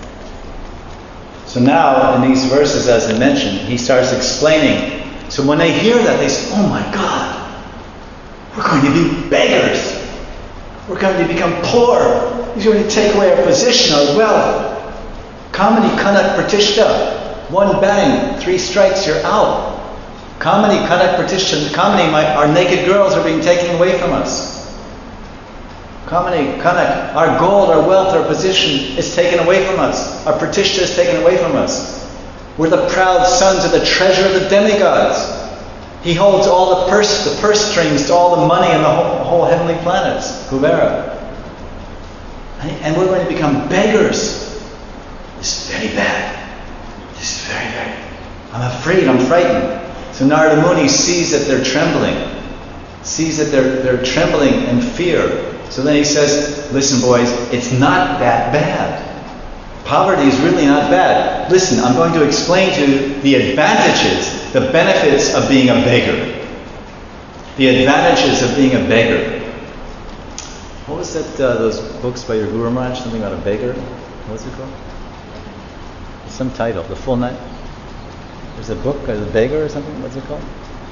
So now, in these verses, as I mentioned, he starts explaining. So when they hear that, they say, oh my God, we're going to be beggars. We're going to become poor. He's going to take away our position, our wealth. Kamani Kanak Pratishta. One bang, three strikes, you're out. Kamani Kanak Pratishta. Kamani, my, our naked girls are being taken away from us. Kamani Kanak, our gold, our wealth, our position is taken away from us. Our Pratishta is taken away from us. We're the proud sons of the treasure of the demigods. He holds all the purse, the purse strings to all the money in the whole, whole heavenly planets, Kuvera. And, and we're going to become beggars. This is very bad. This is very, very. I'm afraid, I'm frightened. So Narada Muni sees that they're trembling. Sees that they're, they're trembling in fear. So then he says, listen boys, it's not that bad. Poverty is really not bad. Listen, I'm going to explain to you the advantages, the benefits of being a beggar. The advantages of being a beggar. What was that, uh, those books by your Guru Maharaj, something about a beggar? What was it called? Some title, the full name. There's a book, uh, The Beggar or something, what's it called?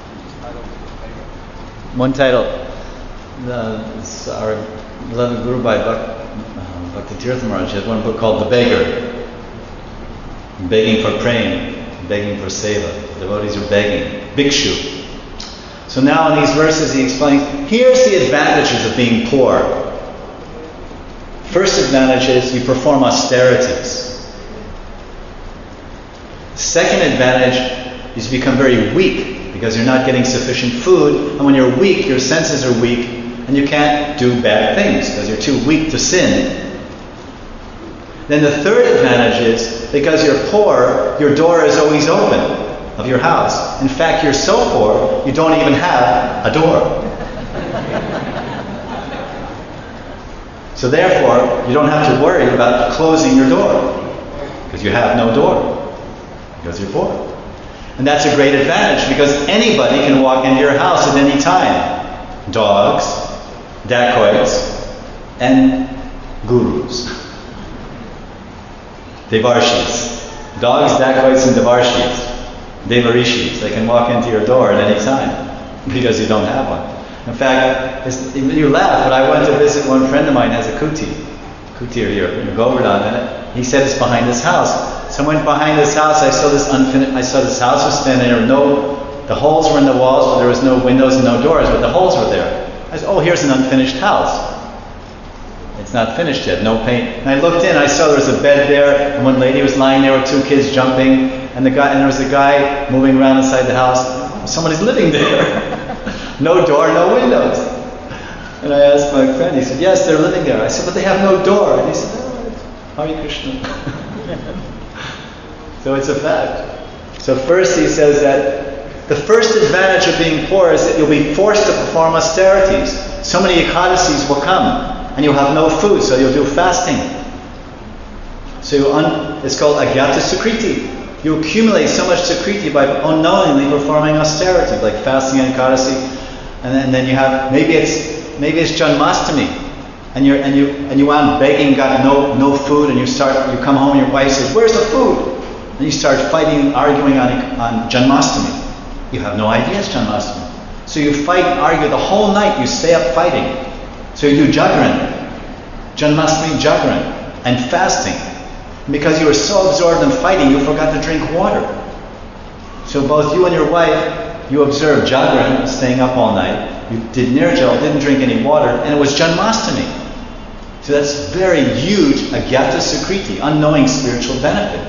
One title. Uh, it's our beloved Guru by Bhakti. Bhakti Tirtha Maharaj has one book called The Beggar. Begging for praying, begging for seva. The devotees are begging. Bhikshu. So now in these verses he explains, here's the advantages of being poor. First advantage is you perform austerities. Second advantage is you become very weak because you're not getting sufficient food, and when you're weak, your senses are weak, and you can't do bad things because you're too weak to sin. Then the third advantage is, because you're poor, your door is always open of your house. In fact, you're so poor, you don't even have a door. So therefore, you don't have to worry about closing your door, because you have no door, because you're poor. And that's a great advantage, because anybody can walk into your house at any time. Dogs, dacoits, and gurus. Devarshis. Dogs, dacoits, and devarshis. Devarishis. They can walk into your door at any time because you don't have one. In fact, it's, you laugh, but I went to visit one friend of mine who has a kuti. Kuti here in Govardhan, and he said it's behind his house. So I went behind his house, I saw this unfinished, I saw this house was standing there, no, the holes were in the walls, but there was no windows and no doors, but the holes were there. I said, oh, here's an unfinished house. It's not finished yet, no paint. And I looked in, I saw there was a bed there, and one lady was lying there with two kids jumping, and the guy, and there was a guy moving around inside the house. Somebody's living there. No door, no windows. And I asked my friend, he said, yes, they're living there. I said, but they have no door. And he said, oh, Hare Krishna. So it's a fact. So first he says that the first advantage of being poor is that you'll be forced to perform austerities. So many ekadasis will come, and you'll have no food, so you'll do fasting. So you un- it's called agyata sukriti. You accumulate so much sukriti by unknowingly performing austerity, like fasting and ekadasi, and then, and then you have maybe it's maybe it's Janmashtami, and you and you and you out begging, got no no food, and you start you come home and your wife says, "Where's the food?" And you start fighting, arguing on on Janmashtami. You have no idea it's Janmashtami, so you fight and argue the whole night. You stay up fighting. So you do Jagran, Janmashtami Jagran, and fasting. Because you were so absorbed in fighting, you forgot to drink water. So both you and your wife, you observed Jagran, staying up all night. You did Nirjal, didn't drink any water, and it was Janmashtami. So that's very huge agyata sukriti, unknowing spiritual benefit.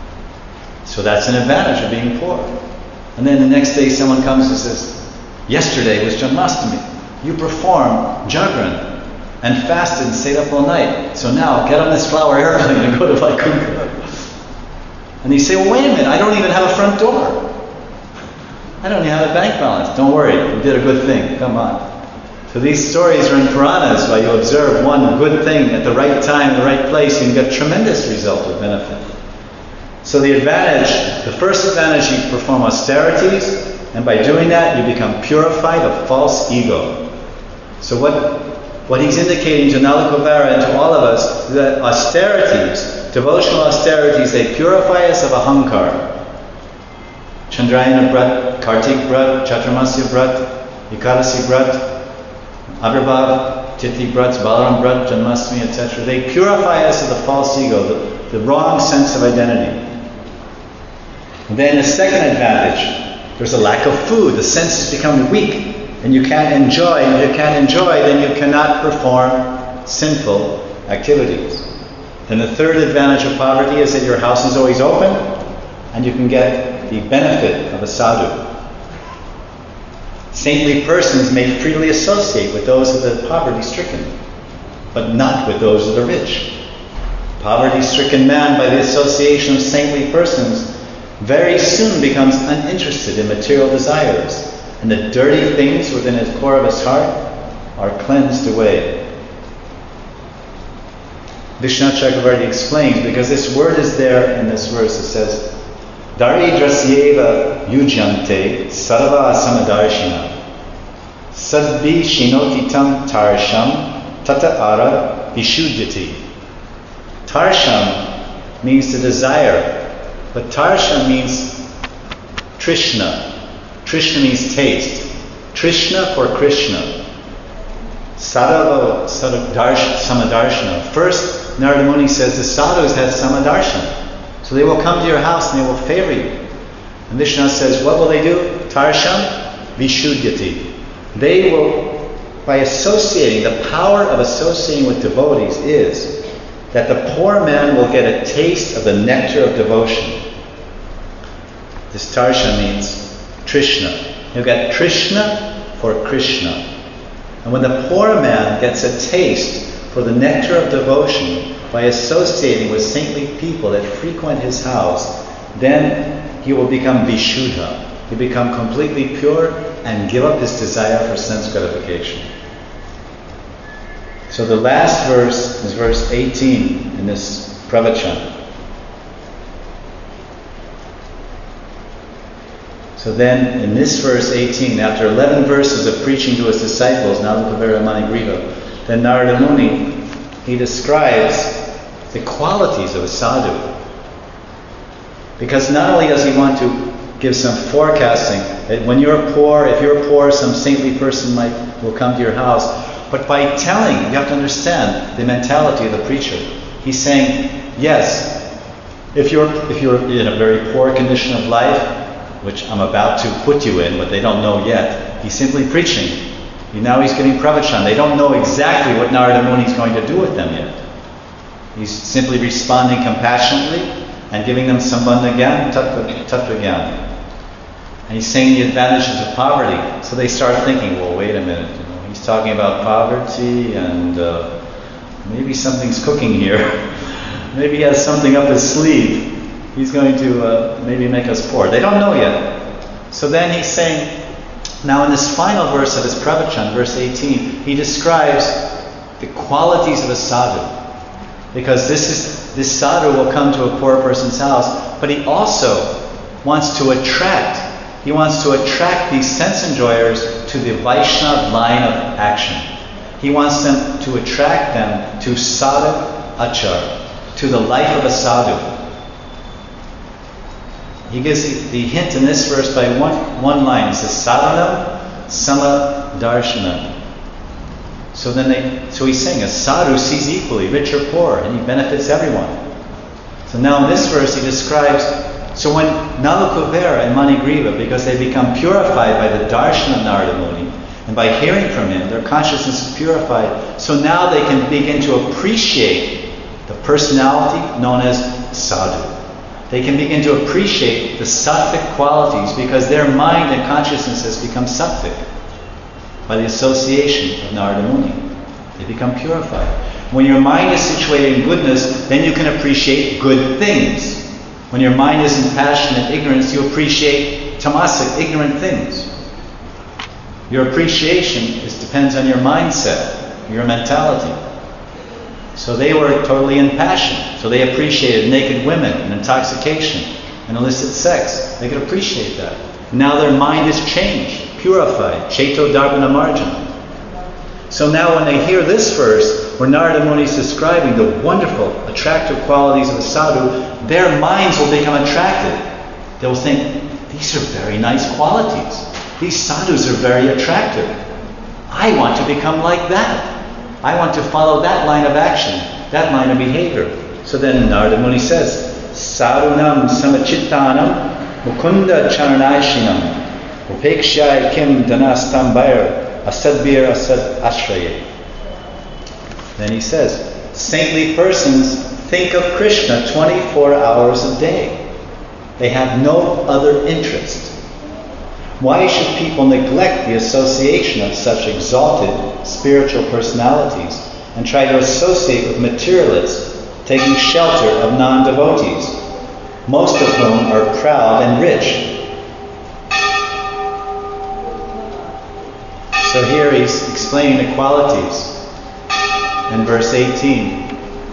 So that's an advantage of being poor. And then the next day someone comes and says, yesterday was Janmashtami. You performed Jagran and fasted and stayed up all night. So now, get on this flower early and go to Vaikuntha. And you say, well, wait a minute, I don't even have a front door. I don't even have a bank balance. Don't worry, you did a good thing. Come on. So these stories are in Puranas, where you observe one good thing at the right time, the right place, you can get tremendous result of benefit. So the advantage, the first advantage, you perform austerities, and by doing that, you become purified of false ego. So what What he's indicating to Nalakuvara and to all of us is that austerities, devotional austerities, they purify us of ahankar. Chandrayana Brat, Kartik Brat, Chaturmasya Brat, Ekadasi Brat, Avirbhav, Tithi Brats, Balaram Brat, Janmashtami, et cetera. They purify us of the false ego, the, the wrong sense of identity. And then the second advantage, there's a lack of food. The senses become weak. And you can't enjoy, and if you can't enjoy, then you cannot perform sinful activities. Then the third advantage of poverty is that your house is always open, and you can get the benefit of a sadhu. Saintly persons may freely associate with those of the poverty-stricken, but not with those of the rich. Poverty-stricken man, by the association of saintly persons, very soon becomes uninterested in material desires, and the dirty things within his core of his heart are cleansed away. Vishnu Chakravarti explains, because this word is there in this verse, it says, Daridrasyeva yujyante sarva asamadarshina sadbi shinotitam tarsham tata ara vishuddhati. Tarsham means to desire, but tarsham means trishna. Trishna means taste. Trishna for Krishna. Sadhava samadarshana. First, Narada Muni says the sadhus have samadarshana. So they will come to your house and they will favor you. And Vishnu says, what will they do? Tarsham vishuddhati. They will, by associating, the power of associating with devotees is that the poor man will get a taste of the nectar of devotion. This tarsha means Trishna. He'll get Trishna for Krishna. And when the poor man gets a taste for the nectar of devotion by associating with saintly people that frequent his house, then he will become Vishuddha. He'll become completely pure and give up his desire for sense gratification. So the last verse is verse eighteen in this pravachan. So then, in this verse eighteen, after eleven verses of preaching to his disciples, Nalakuvara Manigriva, then Narada Muni, he describes the qualities of a sadhu. Because not only does he want to give some forecasting, that when you're poor, if you're poor, some saintly person might will come to your house. But by telling, you have to understand the mentality of the preacher. He's saying, yes, if you're if you're in a very poor condition of life, which I'm about to put you in, but they don't know yet, he's simply preaching. Now he's giving pravachan. They don't know exactly what Narada Muni is going to do with them yet. He's simply responding compassionately and giving them sambandha gyan, tattva, tattva gyan. And he's saying the advantages of poverty. So they start thinking, well, wait a minute, you know, he's talking about poverty and uh, maybe something's cooking here. Maybe he has something up his sleeve. He's going to uh, maybe make us poor. They don't know yet. So then he's saying, now in this final verse of his pravachan, verse eighteen, he describes the qualities of a sadhu. Because this is this sadhu will come to a poor person's house, but he also wants to attract, he wants to attract these sense enjoyers to the Vaishnava line of action. He wants them to attract them to sadhu achar, to the life of a sadhu. He gives the, the hint in this verse by one, one line. He says, sadhanam sama darshanam. So then they, so he's saying a sadhu sees equally, rich or poor, and he benefits everyone. So now in this verse he describes, so when Nalakuvera and Manigriva, because they become purified by the darshan of Narada Muni, and by hearing from him, their consciousness is purified, so now they can begin to appreciate the personality known as sadhu. They can begin to appreciate the sattvic qualities because their mind and consciousness has become sattvic by the association of Narada Muni. They become purified. When your mind is situated in goodness, then you can appreciate good things. When your mind is in passion and ignorance, you appreciate tamasic, ignorant things. Your appreciation is, depends on your mindset, your mentality. So they were totally in passion. So they appreciated naked women and intoxication and illicit sex. They could appreciate that. Now their mind is changed, purified. Cheto Darbana Marjana. So now when they hear this verse, where Narada Muni is describing the wonderful, attractive qualities of a sadhu, their minds will become attracted. They will think, these are very nice qualities. These sadhus are very attractive. I want to become like that. I want to follow that line of action, that line of behavior. So then Narada Muni says, Sadhunam samachittanam mukunda charanaishinam upekshai kim danastambayar asadbir asad ashraye. Then he says, saintly persons think of Krishna twenty-four hours a day. They have no other interest. Why should people neglect the association of such exalted spiritual personalities and try to associate with materialists, taking shelter of non-devotees, most of whom are proud and rich? So here he's explaining the qualities in verse eighteen.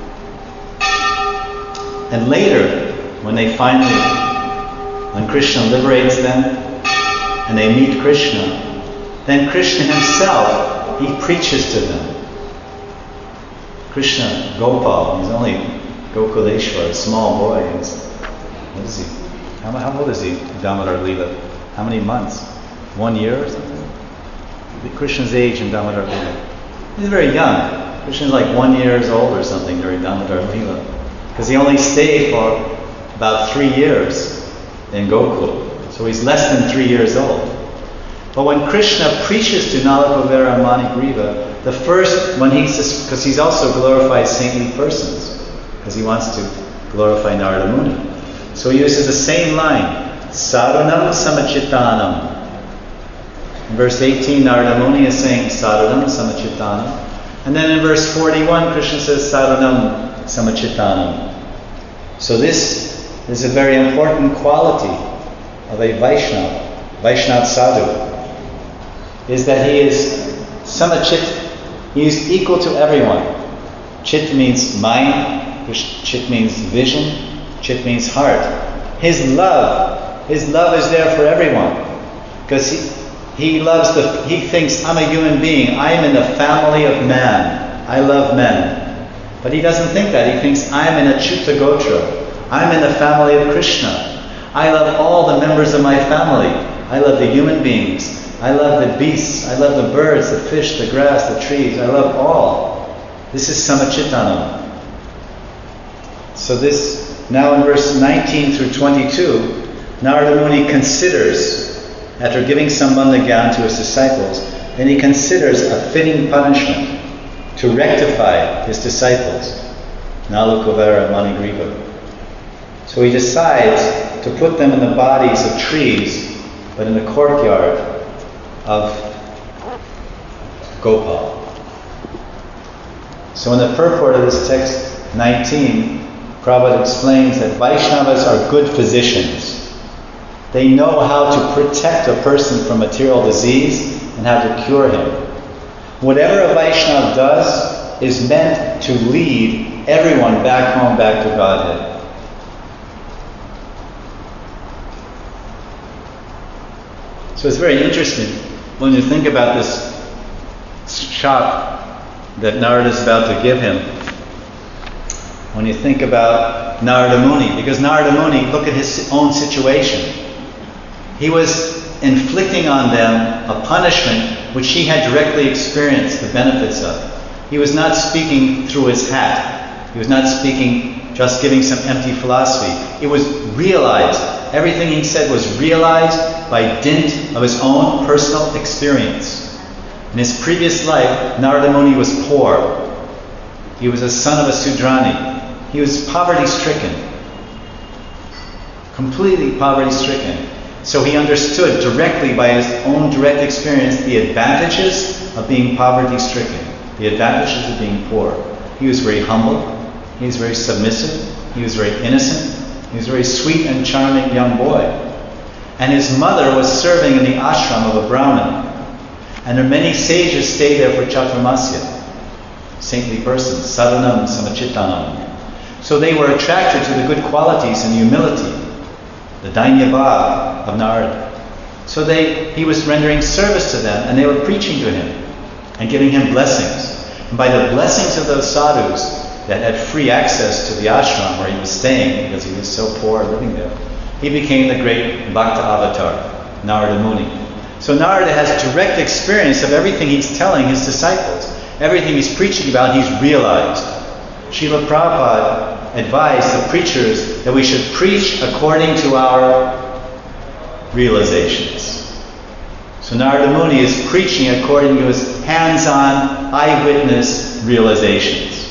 And later, when they finally, when Krishna liberates them, and they meet Krishna, then Krishna himself, he preaches to them. Krishna, Gopal, he's only Gokuleshwar, a small boy. He's, what is he? How, how old is he, Damodar Leela? How many months? One year or something? Krishna's age in Damodar Leela. He's very young. Krishna's like one year old or something during Damodar Leela. Because he only stayed for about three years in Gokul. So he's less than three years old. But when Krishna preaches to Nalakuvera and Manigriva, the first, when he's, because he's also glorifies saintly persons, because he wants to glorify Narada Muni. So he uses the same line, Sadhunam samachittanam. In verse eighteen, Narada Muni is saying Sadhunam samachittanam. And then in verse forty-one, Krishna says Sadhunam samachittanam. So this is a very important quality of a Vaishnava, Vaishnava sadhu, is that he is samachit, he is equal to everyone. Chit means mind, chit means vision, chit means heart. His love, his love is there for everyone. Because he, he loves the, he thinks, I'm a human being, I am in the family of man, I love men. But he doesn't think that, he thinks, I'm in Achyuta Gotra, I'm in the family of Krishna. I love all the members of my family. I love the human beings. I love the beasts. I love the birds, the fish, the grass, the trees. I love all. This is Samachittanam. So this, now in verse nineteen through twenty-two, Narada Muni considers, after giving Sambandha Gyan to his disciples, then he considers a fitting punishment to rectify his disciples, Nala Kuvera Manigriva. So he decides to put them in the bodies of trees, but in the courtyard of Gopal. So in the purport of this text nineteen, Prabhupada explains that Vaishnavas are good physicians. They know how to protect a person from material disease and how to cure him. Whatever a Vaishnava does is meant to lead everyone back home, back to Godhead. So it's very interesting when you think about this shock that Narada is about to give him. When you think about Narada Muni, because Narada Muni, look at his own situation. He was inflicting on them a punishment which he had directly experienced the benefits of. He was not speaking through his hat. He was not speaking, just giving some empty philosophy. It was realized. Everything he said was realized by dint of his own personal experience. In his previous life, Narada Muni was poor. He was a son of a Sudrani. He was poverty-stricken. Completely poverty-stricken. So he understood directly by his own direct experience the advantages of being poverty-stricken, the advantages of being poor. He was very humble. He was very submissive. He was very innocent. He was a very sweet and charming young boy. And his mother was serving in the ashram of a Brahmin. And there are many sages stayed there for Chaturmasya, saintly persons, sadhanam, samachittanam. So they were attracted to the good qualities and humility, the dainyabha of Narada. So they, he was rendering service to them, and they were preaching to him and giving him blessings. And by the blessings of those sadhus that had free access to the ashram where he was staying, because he was so poor living there, he became the great Bhakta avatar, Narada Muni. So Narada has direct experience of everything he's telling his disciples. Everything he's preaching about, he's realized. Srila Prabhupada advised the preachers that we should preach according to our realizations. So Narada Muni is preaching according to his hands-on, eyewitness realizations.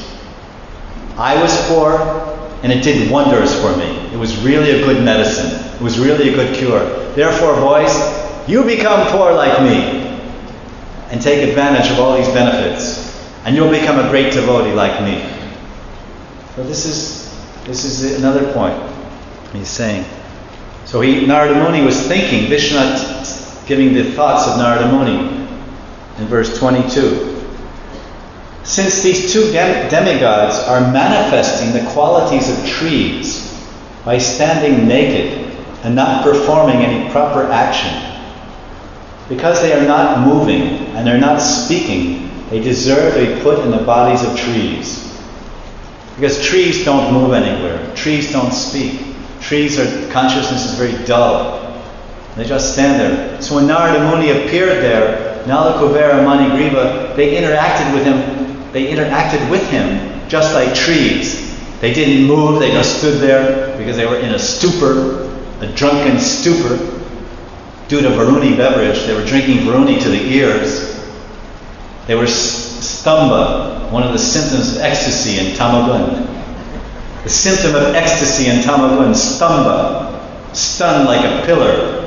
I was poor, and it did wonders for me. It was really a good medicine. It was really a good cure. Therefore, boys, you become poor like me and take advantage of all these benefits, and you'll become a great devotee like me. So this is this is another point he's saying. So he Narada Muni was thinking, Vishwanath giving the thoughts of Narada Muni in verse twenty-two. Since these two dem- demigods are manifesting the qualities of trees by standing naked and not performing any proper action, because they are not moving and they're not speaking, they deserve to be put in the bodies of trees. Because trees don't move anywhere. Trees don't speak. Trees are, consciousness is very dull. They just stand there. So when Narada Muni appeared there, Nala Kuvera Manigriva, they interacted with him, they interacted with him just like trees. They didn't move, they just stood there because they were in a stupor, a drunken stupor. Due to Varuni beverage, they were drinking Varuni to the ears. They were stamba, one of the symptoms of ecstasy in Tamagun. The symptom of ecstasy in Tamagun, stamba, stunned like a pillar.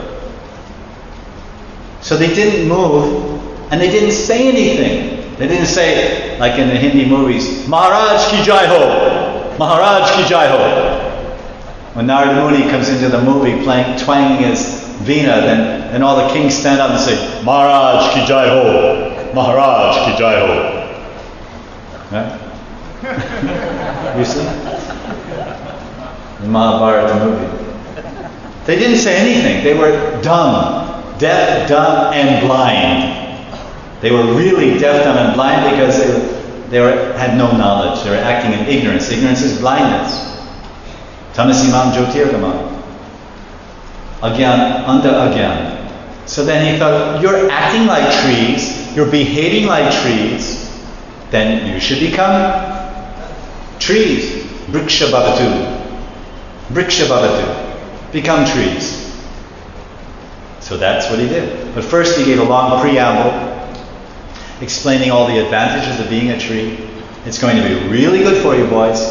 So they didn't move, and they didn't say anything. They didn't say, like in the Hindi movies, Maharaj ki jai ho, Maharaj ki jai ho. When Narada Muni comes into the movie playing, twanging his veena, then, then all the kings stand up and say, Maharaj ki jai ho, Maharaj ki jai ho. Right? You see? The Mahabharata movie. They didn't say anything. They were dumb, deaf, dumb, and blind. They were really deaf, dumb, and blind because they, were, they were, had no knowledge. They were acting in ignorance. Ignorance is blindness. Tamasimam Jyotirgamam. Agyan, under agyan. So then he thought, you're acting like trees, you're behaving like trees, then you should become trees. Briksha bhavatu. Briksha bhavatu. Become trees. So that's what he did. But first he gave a long preamble explaining all the advantages of being a tree. It's going to be really good for you, boys.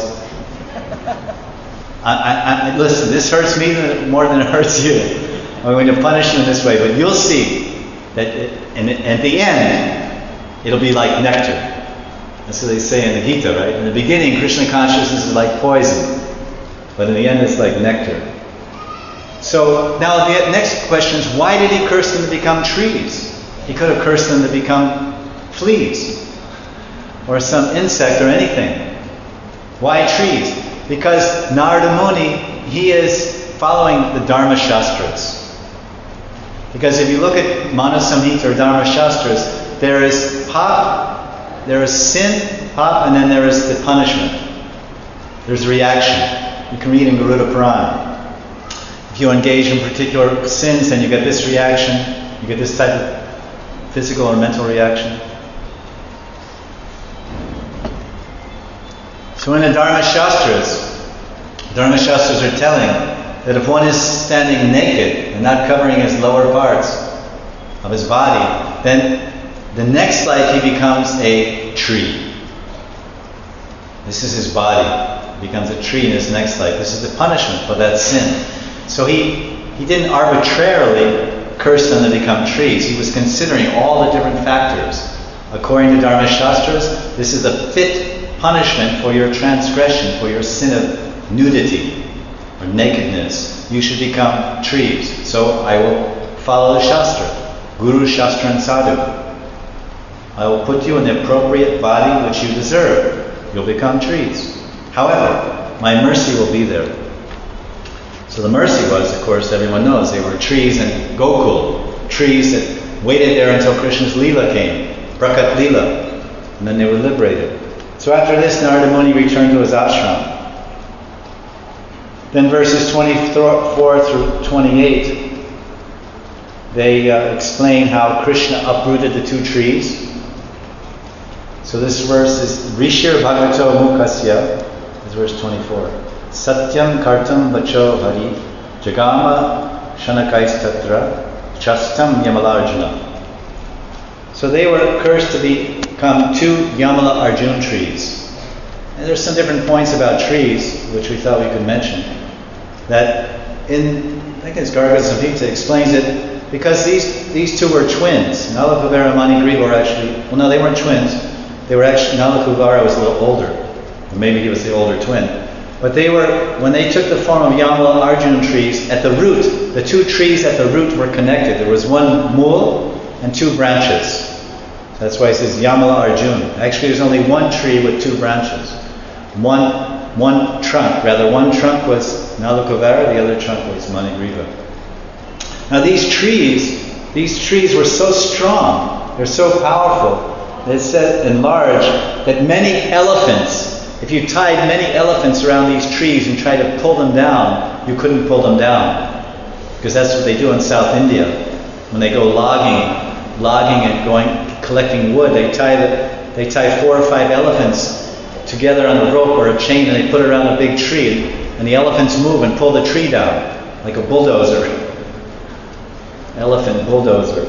I, I, I, listen, this hurts me more than it hurts you. I'm going to punish you in this way, but you'll see that it, and at the end, it'll be like nectar. That's what they say in the Gita, right? In the beginning, Krishna consciousness is like poison, but in the end, it's like nectar. So now the next question is, why did he curse them to become trees? He could have cursed them to become fleas or some insect or anything. Why trees? Because Narada Muni, he is following the Dharma Shastras. Because if you look at Manu Samhita or Dharma Shastras, there is pap, there is sin, pap, and then there is the punishment. There's reaction. You can read in Garuda Purana. If you engage in particular sins, then you get this reaction. You get this type of physical or mental reaction. So in the Dharma Shastras, Dharma Shastras are telling that if one is standing naked and not covering his lower parts of his body, then the next life he becomes a tree. This is his body. He becomes a tree in his next life. This is the punishment for that sin. So he, he didn't arbitrarily curse them to become trees. He was considering all the different factors. According to Dharma Shastras, this is a fit punishment for your transgression, for your sin of nudity or nakedness. You should become trees. So I will follow the Shastra, Guru, Shastra and Sadhu. I will put you in the appropriate body which you deserve. You'll become trees. However, my mercy will be there. So the mercy was, of course, everyone knows, they were trees in Gokul, trees that waited there until Krishna's Leela came, Prakat Leela, and then they were liberated. So after this, Narada Muni returned to his ashram. Then verses twenty-four through twenty-eight, they uh, explain how Krishna uprooted the two trees. So this verse is Rishir Bhagavato Mukasya, is verse twenty-four. Satyam kartam vacho hari jagama shanakais tatra chastam yamalarjuna. So they were cursed to become two Yamala Arjun trees. And there's some different points about trees which we thought we could mention. That in, I think it's Garga Samhita explains it, because these these two were twins. Nala Kuvara and Mani Griva were actually, well no, they weren't twins. They were actually, Nala Kuvara was a little older. Or maybe he was the older twin. But they were, when they took the form of Yamala Arjun trees, at the root, the two trees at the root were connected. There was one mool and two branches. So that's why it says Yamala Arjun. Actually, there's only one tree with two branches. One one trunk, rather one trunk was Nalakuvara, the other trunk was Manigriva. Now these trees, these trees were so strong, they're so powerful, it said in large that many elephants, if you tied many elephants around these trees and tried to pull them down, you couldn't pull them down. Because that's what they do in South India. When they go logging, logging and going, collecting wood, they tie the, they tie four or five elephants together on a rope or a chain, and they put it around a big tree, and the elephants move and pull the tree down, like a bulldozer. Elephant bulldozer.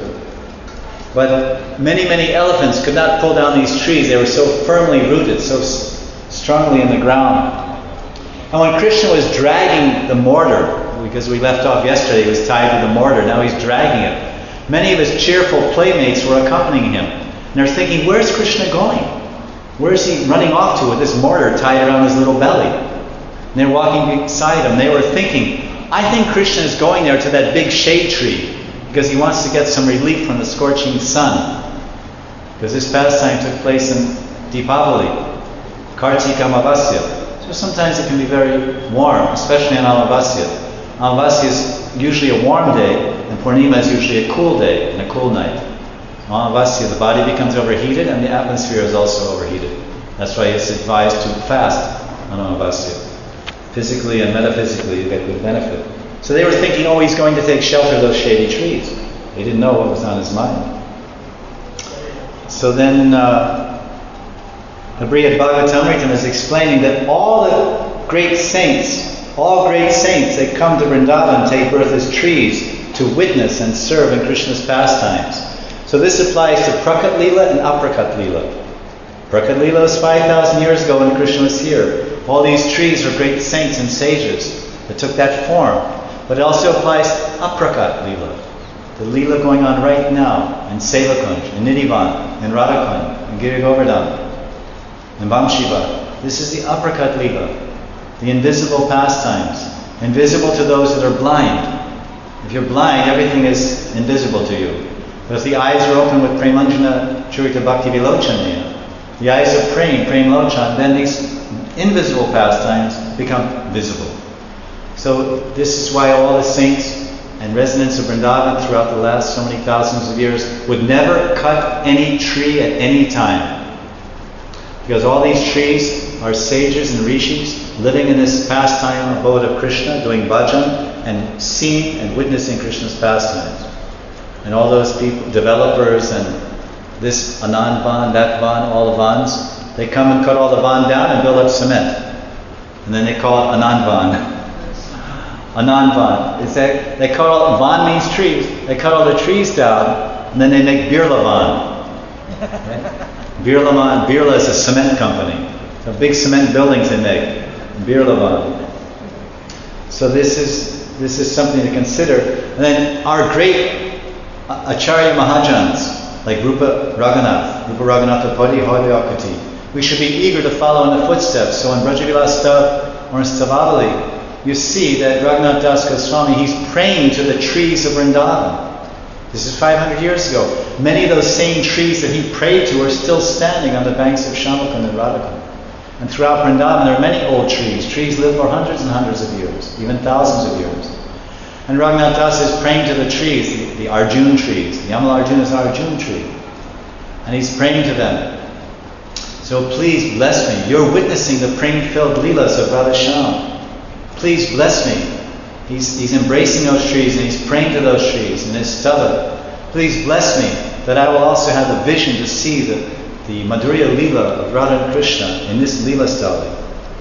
But many, many elephants could not pull down these trees. They were so firmly rooted, so strongly in the ground. And when Krishna was dragging the mortar, because we left off yesterday, he was tied to the mortar, now he's dragging it. Many of his cheerful playmates were accompanying him. And they're thinking, where's Krishna going? Where is he running off to with this mortar tied around his little belly? And they're walking beside him. They were thinking, I think Krishna is going there to that big shade tree because he wants to get some relief from the scorching sun. Because this pastime took place in Deepavali, Kartika Amavasya. So sometimes it can be very warm, especially on Amavasya. Amavasya is usually a warm day, and Purnima is usually a cool day and a cool night. Amavasya, the body becomes overheated and the atmosphere is also overheated. That's why it's advised to fast on Amavasya. Physically and metaphysically you get good benefit. So they were thinking, oh, he's going to take shelter of those shady trees. They didn't know what was on his mind. So then uh, the Brihad Bhagavatamrita is explaining that all the great saints, all great saints that come to Vrindavan take birth as trees to witness and serve in Krishna's pastimes. So this applies to Prakat Leela and Aprakat Leela. Prakat Leela was five thousand years ago when Krishna was here. All these trees are great saints and sages that took that form. But it also applies to Aprakat Leela. The Leela going on right now in Sevakunj, in Nidhivan, in Radhakund, in Giri Govardhan, in Vamshiva. This is the Aprakat Leela, the invisible pastimes, invisible to those that are blind. If you're blind, everything is invisible to you. But if the eyes are open with Premanjana Churita Bhakti Vilochana, the eyes of Prem, Prem Lochan, then these invisible pastimes become visible. So this is why all the saints and residents of Vrindavan throughout the last so many thousands of years would never cut any tree at any time. Because all these trees are sages and rishis living in this pastime abode of Krishna, doing bhajan and seeing and witnessing Krishna's pastimes. And all those people, developers and this Anand Van, that Van, all the Vans, they come and cut all the Van down and build up cement. And then they call it Anand Van. Anand Van. Is that, they cut all, Van means trees, they cut all the trees down and then they make Birla Van. Right? Birla Van, Birla is a cement company. So big cement buildings they make. Birla Van. So this is this is something to consider. And then our great Acharya Mahajans, like Rupa Raghunath, Rupa Raghunath Padi Hodayakati, we should be eager to follow in the footsteps. So in Brajavilas Stav or in Stavavali, you see that Raghunath Das Goswami, he's praying to the trees of Vrindavan. This is five hundred years ago. Many of those same trees that he prayed to are still standing on the banks of Shamakund and Radhakund. And throughout Vrindavan there are many old trees. Trees live for hundreds and hundreds of years, even thousands of years. And Raghunath Das is praying to the trees, the, the Arjun trees. The Yamal Arjuna is an Arjun tree. And he's praying to them. So please bless me. You're witnessing the praying-filled Leelas of Radha Shyam. Please bless me. He's, he's embracing those trees and he's praying to those trees in his stava. Please bless me that I will also have the vision to see the, the Madhurya Leela of Radha and Krishna in this Leela stava.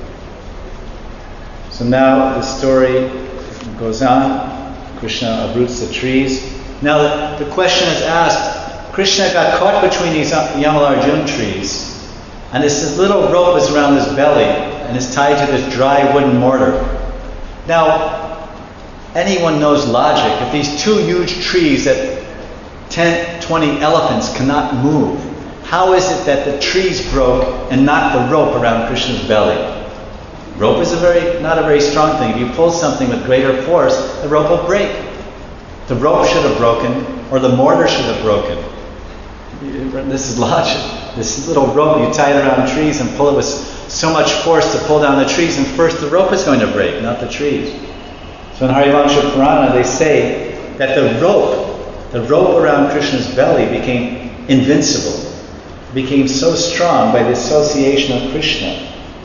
So now the story goes on. Krishna uproots the trees. Now the, the question is asked, Krishna got caught between these Yamal Arjun trees and this, this little rope is around his belly and is tied to this dry wooden mortar. Now, anyone knows logic. If these two huge trees that ten, twenty elephants cannot move, how is it that the trees broke and not the rope around Krishna's belly? Rope is a very not a very strong thing. If you pull something with greater force, the rope will break. The rope should have broken, or the mortar should have broken. This is logic. This little rope, you tie it around trees and pull it with so much force to pull down the trees, and first the rope is going to break, not the trees. So in Harivansha Purana they say that the rope, the rope around Krishna's belly became invincible, became so strong by the association of Krishna,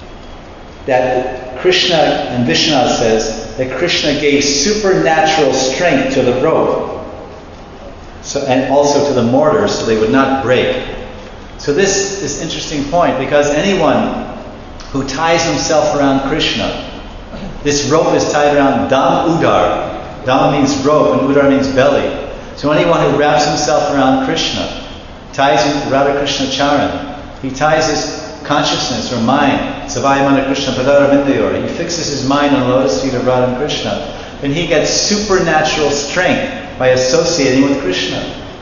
that Krishna, and Vishwanath says, that Krishna gave supernatural strength to the rope, so, and also to the mortar, so they would not break. So this is an interesting point, because anyone who ties himself around Krishna, this rope is tied around Dam Udar. Dam means rope and Udar means belly. So anyone who wraps himself around Krishna, ties him Radha Krishna Charan, he ties his consciousness or mind, Savayamana Krishna Padara Vindayor, he fixes his mind on the lotus feet of Radha and Krishna, then he gets supernatural strength by associating with Krishna.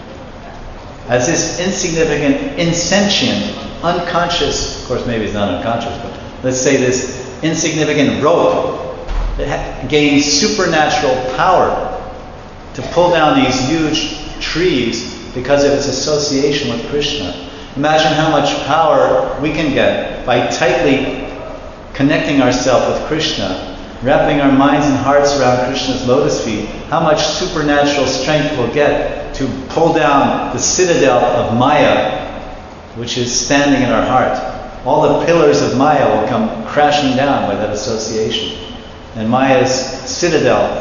As this insignificant, insentient, unconscious, of course maybe it's not unconscious, but let's say this insignificant rope, it ha- gains supernatural power to pull down these huge trees because of its association with Krishna. Imagine how much power we can get by tightly connecting ourselves with Krishna, wrapping our minds and hearts around Krishna's lotus feet, how much supernatural strength we'll get to pull down the citadel of Maya, which is standing in our heart. All the pillars of Maya will come crashing down by that association. And Maya's citadel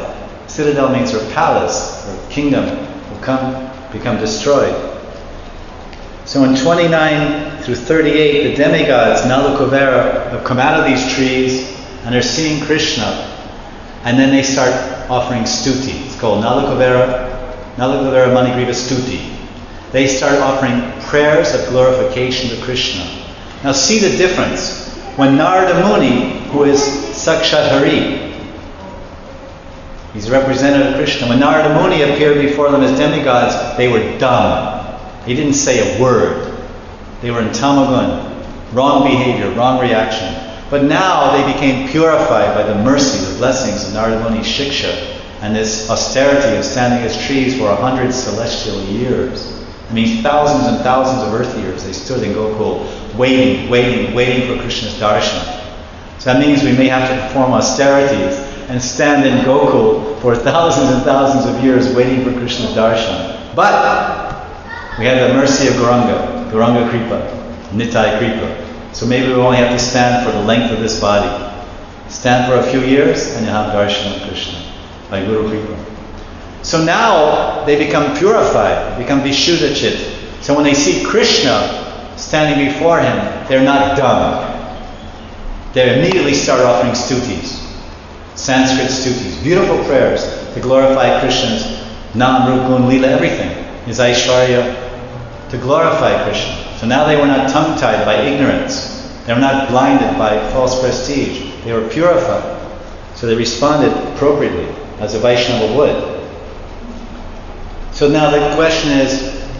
Citadel means her palace, her kingdom, will come become destroyed. So in twenty-nine through thirty-eight, the demigods, Nala Kuvera, have come out of these trees and they're seeing Krishna. And then they start offering stuti. It's called Nala Kuvera, Nala Kuvera Manigriva Stuti. They start offering prayers of glorification to Krishna. Now see the difference. When Narada Muni, who is Sakshat Hari, he's representative of Krishna. When Narada Muni appeared before them as demigods, they were dumb. They didn't say a word. They were in tamagun, wrong behavior, wrong reaction. But now they became purified by the mercy, the blessings of Narada Muni's shiksha and this austerity of standing as trees for a hundred celestial years. It means thousands and thousands of earth years they stood in Gokul, waiting, waiting, waiting for Krishna's darshan. So that means we may have to perform austerities and stand in Gokul for thousands and thousands of years waiting for Krishna's darshan. But we have the mercy of Gauranga, Gauranga Kripa, Nitai Kripa. So maybe we only have to stand for the length of this body. Stand for a few years and you'll have darshan of Krishna by Guru Kripa. So now they become purified, become Vishuddhachit. So when they see Krishna standing before him, they're not dumb. They immediately start offering stutis, Sanskrit stutis, beautiful prayers to glorify Krishna's Nam, Rup, Gun, Leela, everything, his Aishwarya, to glorify Krishna. So now they were not tongue-tied by ignorance. They were not blinded by false prestige. They were purified. So they responded appropriately, as a Vaishnava would. So now the question is,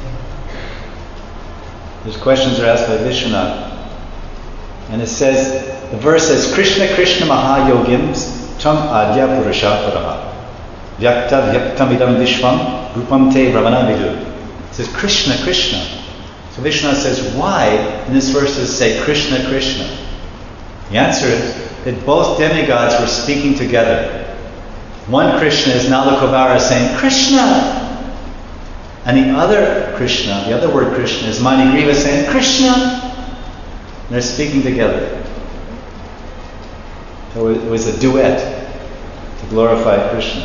these questions are asked by Vishwanath. And it says, the verse says, Krishna Krishna Mahayogims Tam Adya Purushaparaha Vyakta Vyaktamidam Vishwam Rupam Te Brahmana Vidu. It says Krishna Krishna. So Vishwanath says, why in this verse does it say Krishna Krishna? The answer is that both demigods were speaking together. One Krishna is Nala Kuvera saying, Krishna! And the other Krishna, the other word Krishna, is Manigriva saying, Krishna! And they're speaking together. So it was a duet to glorify Krishna.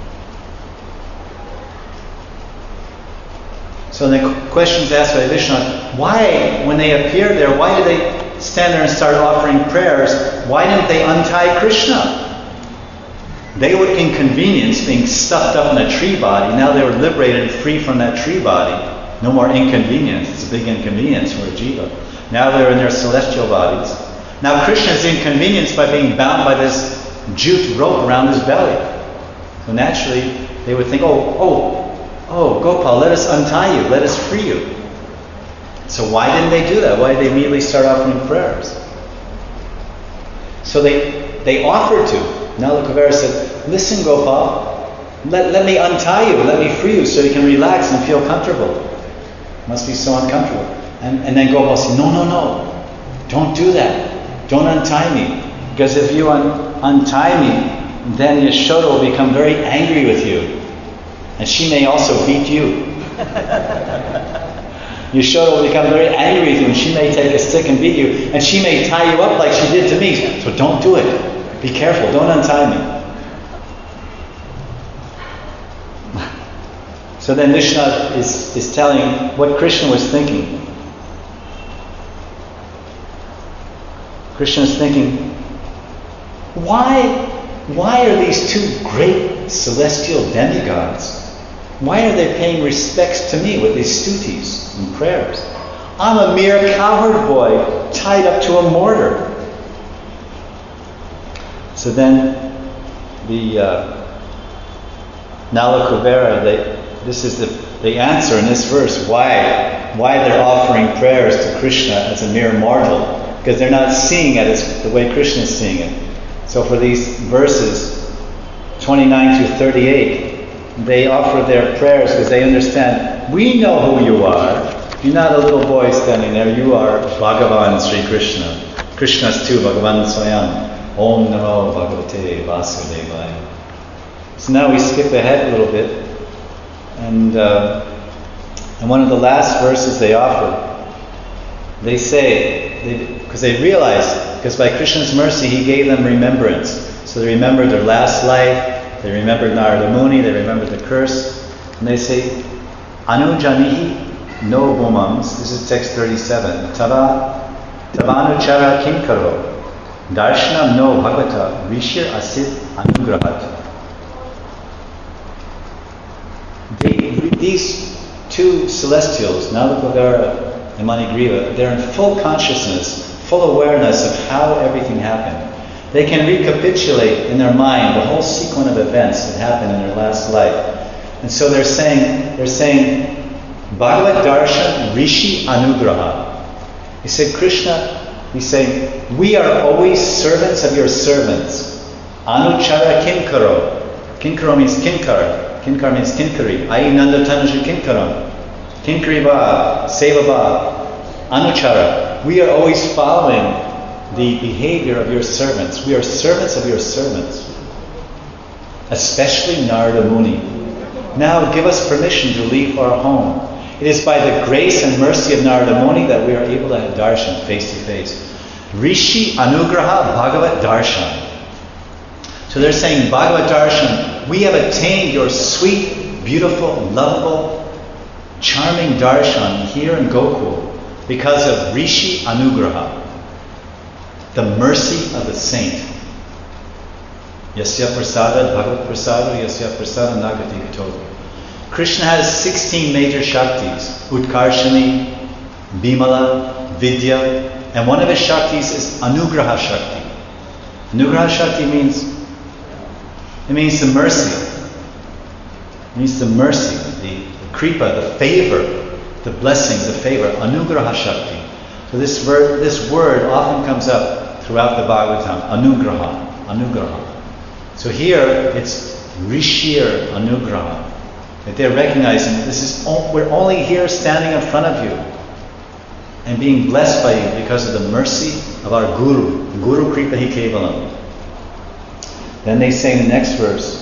So the question is asked by Vishwanath, why, when they appeared there, why did they stand there and start offering prayers? Why didn't they untie Krishna? They were inconvenienced being stuffed up in a tree body. Now they were liberated and free from that tree body. No more inconvenience. It's a big inconvenience for a jiva. Now they're in their celestial bodies. Now Krishna is inconvenienced by being bound by this jute rope around his belly. So naturally they would think, oh, oh, oh, Gopal, let us untie you, let us free you. So why didn't they do that? Why did they immediately start offering prayers? So they they offered to. Nala Kuvera said, listen Gopal, let, let me untie you, let me free you so you can relax and feel comfortable. It must be so uncomfortable. And, and then Gopal said, no, no, no, don't do that. Don't untie me. Because if you un- untie me, then Yashoda will become very angry with you. And she may also beat you. Yashoda will become very angry with you and she may take a stick and beat you. And she may tie you up like she did to me. So don't do it. Be careful, don't untie me. So then Vishwanath is, is telling what Krishna was thinking. Krishna is thinking, why, why are these two great celestial demigods, why are they paying respects to me with these stutis and prayers? I'm a mere cowherd boy tied up to a mortar. So then the uh, Nala Kuvera, they, this is the, the answer in this verse, why, why they're offering prayers to Krishna as a mere mortal. Because they're not seeing it as the way Krishna is seeing it. So for these verses, twenty-nine through thirty-eight, they offer their prayers because they understand, we know who you are. You're not a little boy standing there, you are Bhagavan Sri Krishna. Krishna's too, Bhagavan Swayam. Om Namo Bhagavate Vasudevaya. So now we skip ahead a little bit, and uh, and one of the last verses they offer, they say, because they, they realize, because by Krishna's mercy He gave them remembrance, so they remembered their last life, They remembered Narada Muni, they remembered the curse, and they say, Anu Janihi no Bhumams, this is text thirty-seven, Tava Tavanuchara Kinkaro, Darshanam no Bhagavata, Rishir Asit Anugrahat. They, these two celestials, Nalakavara and Manigriva, they're in full consciousness, full awareness of how everything happened. They can recapitulate in their mind the whole sequence of events that happened in their last life. And so they're saying, they're saying, Bhagavad Darshan Rishi Anugraha. He said, Krishna, he's saying, we are always servants of your servants. Anuchara Kinkaro. Kinkaro means Kinkar. Kinkar means Kinkari. Ai Nandatanaja Kinkaram. Kinkari va, Seva va, Anuchara. We are always following the behavior of your servants. We are servants of your servants. Especially Narada Muni. Now give us permission to leave our home. It is by the grace and mercy of Narada Muni that we are able to have darshan face to face. Rishi Anugraha Bhagavat Darshan. So they're saying, Bhagavat Darshan, we have attained your sweet, beautiful, lovable, charming darshan here in Gokul because of Rishi Anugraha, the mercy of the saint. Yasya Prasada, Bhagavat Prasada, Yasya Prasada Nagati Gatovi. Krishna has sixteen major Shaktis, Utkarshani, Bimala, Vidya, and one of his Shaktis is Anugraha Shakti. Anugraha Shakti means, it means the mercy. It means the mercy, the, the kripa, the favor, the blessings, the favor, Anugraha Shakti. So this word, this word often comes up throughout the Bhagavatam, Anugraha, Anugraha. So here it's Rishir Anugraha. That they're recognizing this is we're only here standing in front of you and being blessed by you because of the mercy of our Guru, the Guru Kripa Hi Kevalam. Then they say in the next verse,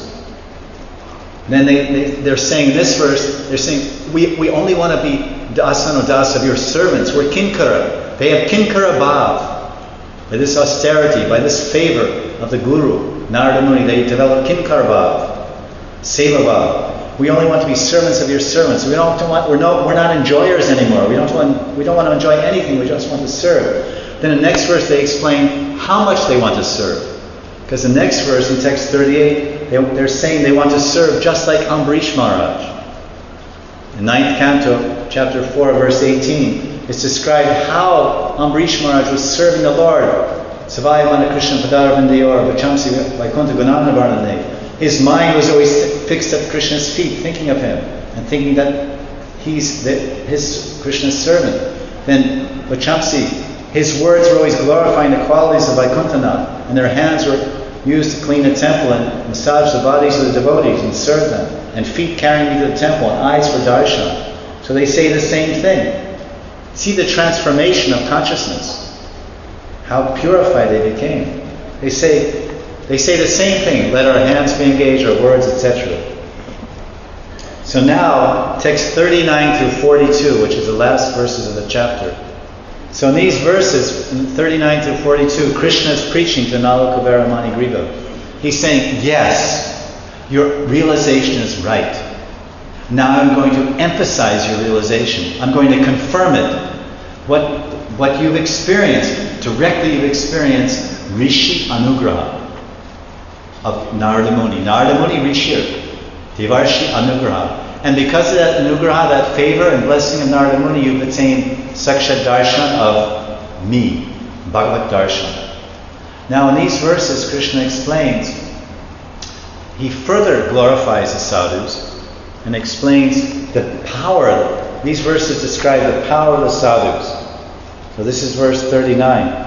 then they, they, they're saying in this verse, they're saying, we, we only want to be Dasano Das of your servants. We're Kinkara. They have Kinkara Bhav. By this austerity, by this favor of the Guru, Narada Muni, they develop Kinkara Bhav, Seva Bhav. We only want to be servants of your servants. We don't want. We're no. We're not enjoyers anymore. We don't want. We don't want to enjoy anything. We just want to serve. Then in the next verse they explain how much they want to serve, because the next verse in text thirty-eight they, they're saying they want to serve just like Ambarish Maharaj. In ninth canto, chapter four, verse eighteen, it's described how Ambarish Maharaj was serving the Lord. Savaya Mana Krishna Padaravindayor Vachamsi Vaikuntha Gunana Varnane. His mind was always fixed at Krishna's feet, thinking of him, and thinking that he's the, his Krishna's servant. Then Vachamsi, his words were always glorifying the qualities of Vaikuntanath, and their hands were used to clean the temple and massage the bodies of the devotees and serve them, and feet carrying me to the temple, and eyes for darshan. So they say the same thing. See the transformation of consciousness, how purified they became. They say, They say the same thing, let our hands be engaged, our words, et cetera. So now, text thirty-nine through forty-two, which is the last verses of the chapter. So in these verses, in thirty-nine through forty-two, Krishna is preaching to Nalakavara Manigriva. He's saying, yes, your realization is right. Now I'm going to emphasize your realization. I'm going to confirm it. What, what you've experienced, directly you've experienced Rishi Anugraha of Narada Muni. Narada Muni Rishir, Devarshi Anugraha. And because of that Anugraha, that favor and blessing of Narada Muni, you've attained Sakshat Darshan of me, Bhagavat Darshan. Now in these verses, Krishna explains, he further glorifies the sadhus and explains the power. These verses describe the power of the sadhus. So this is verse thirty-nine.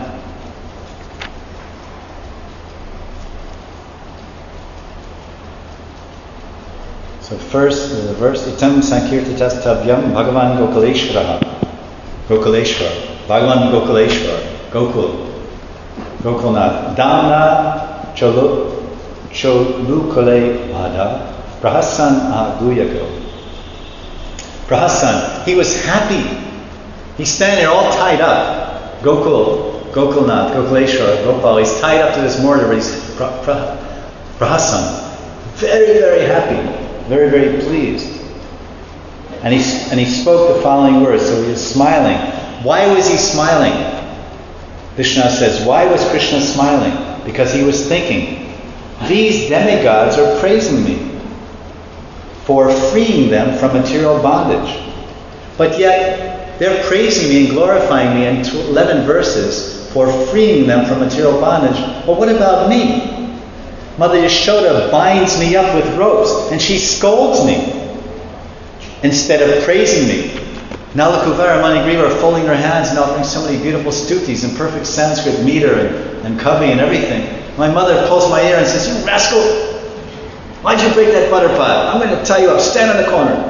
So first, the verse, Itam Sankirtatas Tavyam Bhagavan Gokuleshwara. Gokuleshwar. Bhagavan Gokuleshwar. Gokul. Gokulnath. Damna Cholu Cholukole Bhada. Prahasan Aguyako. Prahasan. He was happy. He's standing there all tied up. Gokul. Gokulnath. Gokuleshwar. Gopal. He's tied up to this mortar, but he's pra, pra, Prahasan. Very, very happy, very, very pleased. And he, and he spoke the following words, so he was smiling. Why was he smiling? Vishnu says, why was Krishna smiling? Because he was thinking, these demigods are praising me for freeing them from material bondage. But yet, they're praising me and glorifying me in eleven verses for freeing them from material bondage. But what about me? Mother Yashoda binds me up with ropes and she scolds me instead of praising me. Nala Kuvera and Manigriva are folding their hands and offering so many beautiful stutis in perfect Sanskrit meter and, and kavi and everything. My mother pulls my ear and says, you rascal! Why'd you break that butter pot? I'm going to tie you up. Stand in the corner.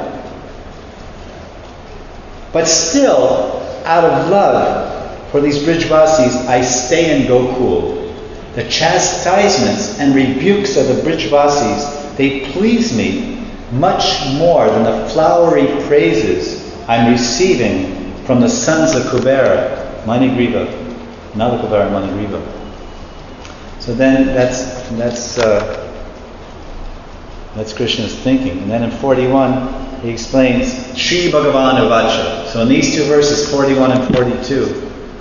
But still, out of love for these Brijvasis, I stay in Gokul. The chastisements and rebukes of the Brijvasis, they please me much more than the flowery praises I'm receiving from the sons of Kubera, Manigriva, Nala Kubera and Manigriva. So then that's that's uh, that's Krishna's thinking. And then in forty-one, he explains Sri Bhagavan Uvacha. So in these two verses, forty-one and forty-two,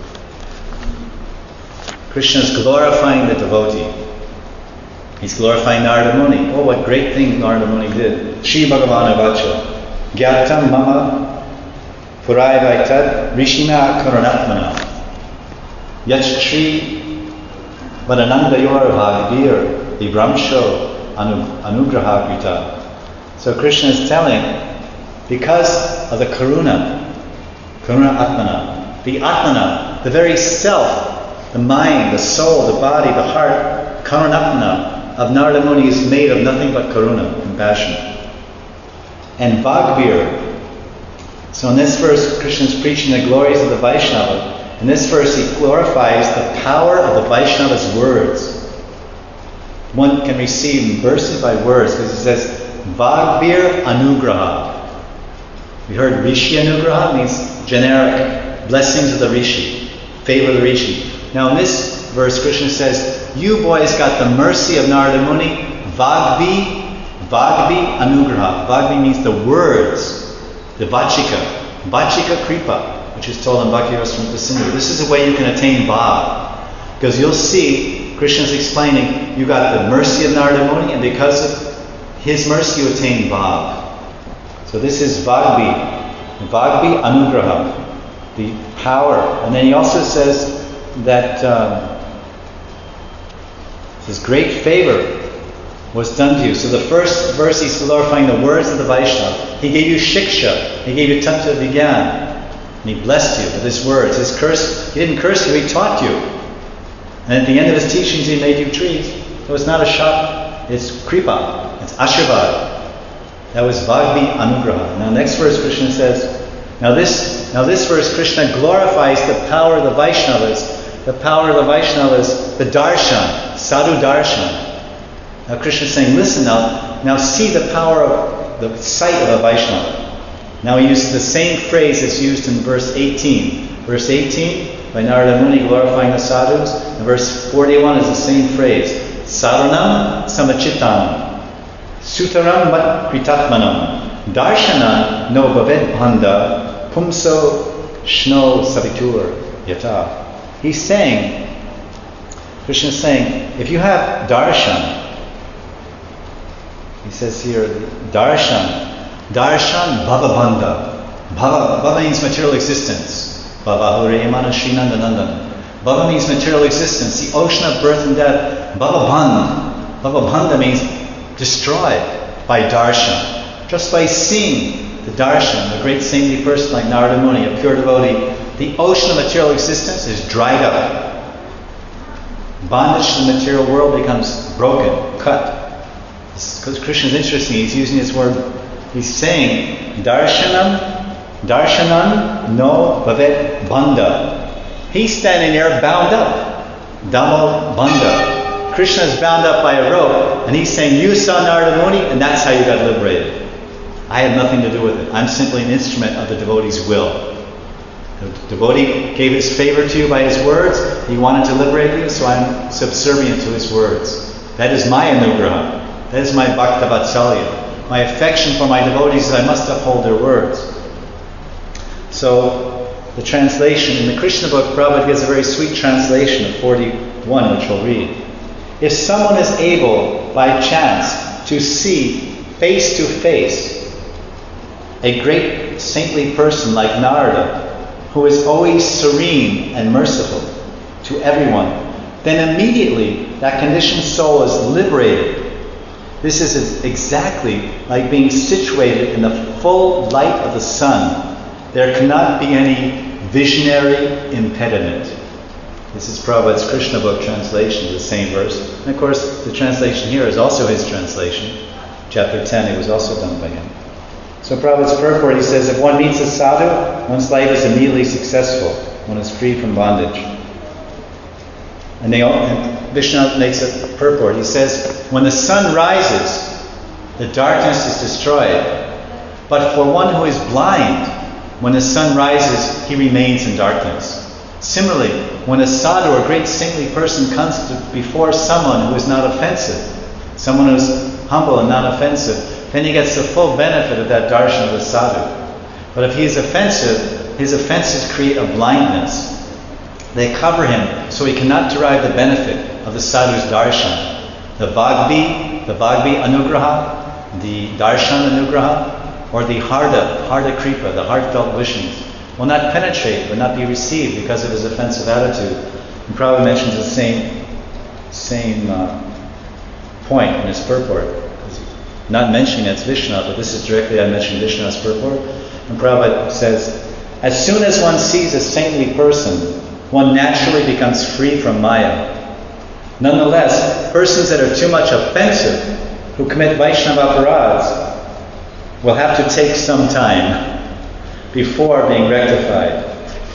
Krishna is glorifying the devotee. He's glorifying Narada Muni. Oh, what great things Narada Muni did. Shri Bhagavan Avacha. Gyatam mama purai vaitad rishina karanatmana. Yachri vadanandayor bhagavir vibramsho anugraha krita. So Krishna is telling, because of the karuna, karuna atmana, the atmana, the very self, the mind, the soul, the body, the heart, karanatmana of Narada Muni is made of nothing but karuna, compassion. And Vagbir. So in this verse, Krishna is preaching the glories of the Vaishnava. In this verse, he glorifies the power of the Vaishnava's words. One can receive verses by words, because it says, Vagbir Anugraha. We heard Rishi Anugraha means generic, blessings of the Rishi, favor of the Rishi. Now in this verse, Krishna says, you boys got the mercy of Narada Muni, Vagbi, Vagbi Anugraha. Vagbi means the words, the Vachika, Vachika Kripa, which is told in Bhakti Rasamrita Sindhu. This is the way you can attain Bhav. Because you'll see, Krishna's explaining, you got the mercy of Narada Muni, and because of his mercy you attain Bhav. So this is Vagbi, Vagbi Anugraha, the power. And then he also says that um, his great favor was done to you. So the first verse he's glorifying the words of the Vaishnava. He gave you shiksha, he gave you tattva vigyan, and he blessed you with his words. His curse, he didn't curse you, he taught you. And at the end of his teachings he made you trees. So it's not a shop, it's kripa, it's ashirvad. That was Vagbi Anugraha. Now next verse Krishna says, now this now this verse Krishna glorifies the power of the Vaishnavas, the power of the Vaishnavas, the darshan, sadhu darshan. Now Krishna is saying, listen now, now see the power of the sight of a Vaishnava. Now he uses the same phrase that's used in verse eighteen. Verse eighteen, by Narada Muni glorifying the sadhus, and verse forty-one is the same phrase. Saranam samachitanam, sutaram mat kritatmanam, darshanam no bhaved bhanda, pumso shno savitur yata. He's saying, Krishna is saying, if you have darshan, he says here, darshan, darshan bhavabandha. Bhava, bhava means material existence. Bhava hurayamana srinandanandan. Bhava means material existence, the ocean of birth and death. Bhavabandha. Bhavabandha means destroyed by darshan. Just by seeing the darshan, the great saintly person like Narada Muni, a pure devotee, the ocean of material existence is dried up. Bondage to the material world becomes broken, cut. Because Krishna is interesting, he's using this word, he's saying, darshanam, darshanam no bhavet banda. He's standing there bound up. Damo banda. Krishna is bound up by a rope, and he's saying, you saw Narada Muni, and that's how you got liberated. I had nothing to do with it. I'm simply an instrument of the devotee's will. The devotee gave his favor to you by his words, he wanted to liberate you, so I'm subservient to his words. That is my anugraha. That is my bhakta vatsalya. My affection for my devotees is I must uphold their words. So, the translation, in the Krishna book, Prabhupada gives a very sweet translation of forty-one, which we'll read. If someone is able, by chance, to see face to face a great saintly person like Narada, who is always serene and merciful to everyone, then immediately that conditioned soul is liberated. This is exactly like being situated in the full light of the sun. There cannot be any visionary impediment. This is Prabhupada's Krishna book translation of the same verse. And of course, the translation here is also his translation. Chapter ten, it was also done by him. So Prabhupada's purport, he says, if one meets a sadhu, one's life is immediately successful. One is free from bondage. And, they all, and Vishnu makes a purport. He says, when the sun rises, the darkness is destroyed. But for one who is blind, when the sun rises, he remains in darkness. Similarly, when a sadhu or great saintly person comes to, before someone who is not offensive, someone who is humble and not offensive, then he gets the full benefit of that darshan of the sadhu. But if he is offensive, his offenses create a blindness. They cover him so he cannot derive the benefit of the sadhu's darshan. The bhagvi, the bhagvi anugraha, the darshan anugraha, or the harda, harda kripa, the heartfelt wishings, will not penetrate, will not be received because of his offensive attitude. And Prabhupada mentions the same, same uh, point in his purport. Not mentioning that's Vishnu, but this is directly I mentioned Vishnu's purport. And Prabhupada says, as soon as one sees a saintly person, one naturally becomes free from Maya. Nonetheless, persons that are too much offensive, who commit Vaishnava aparads, will have to take some time before being rectified.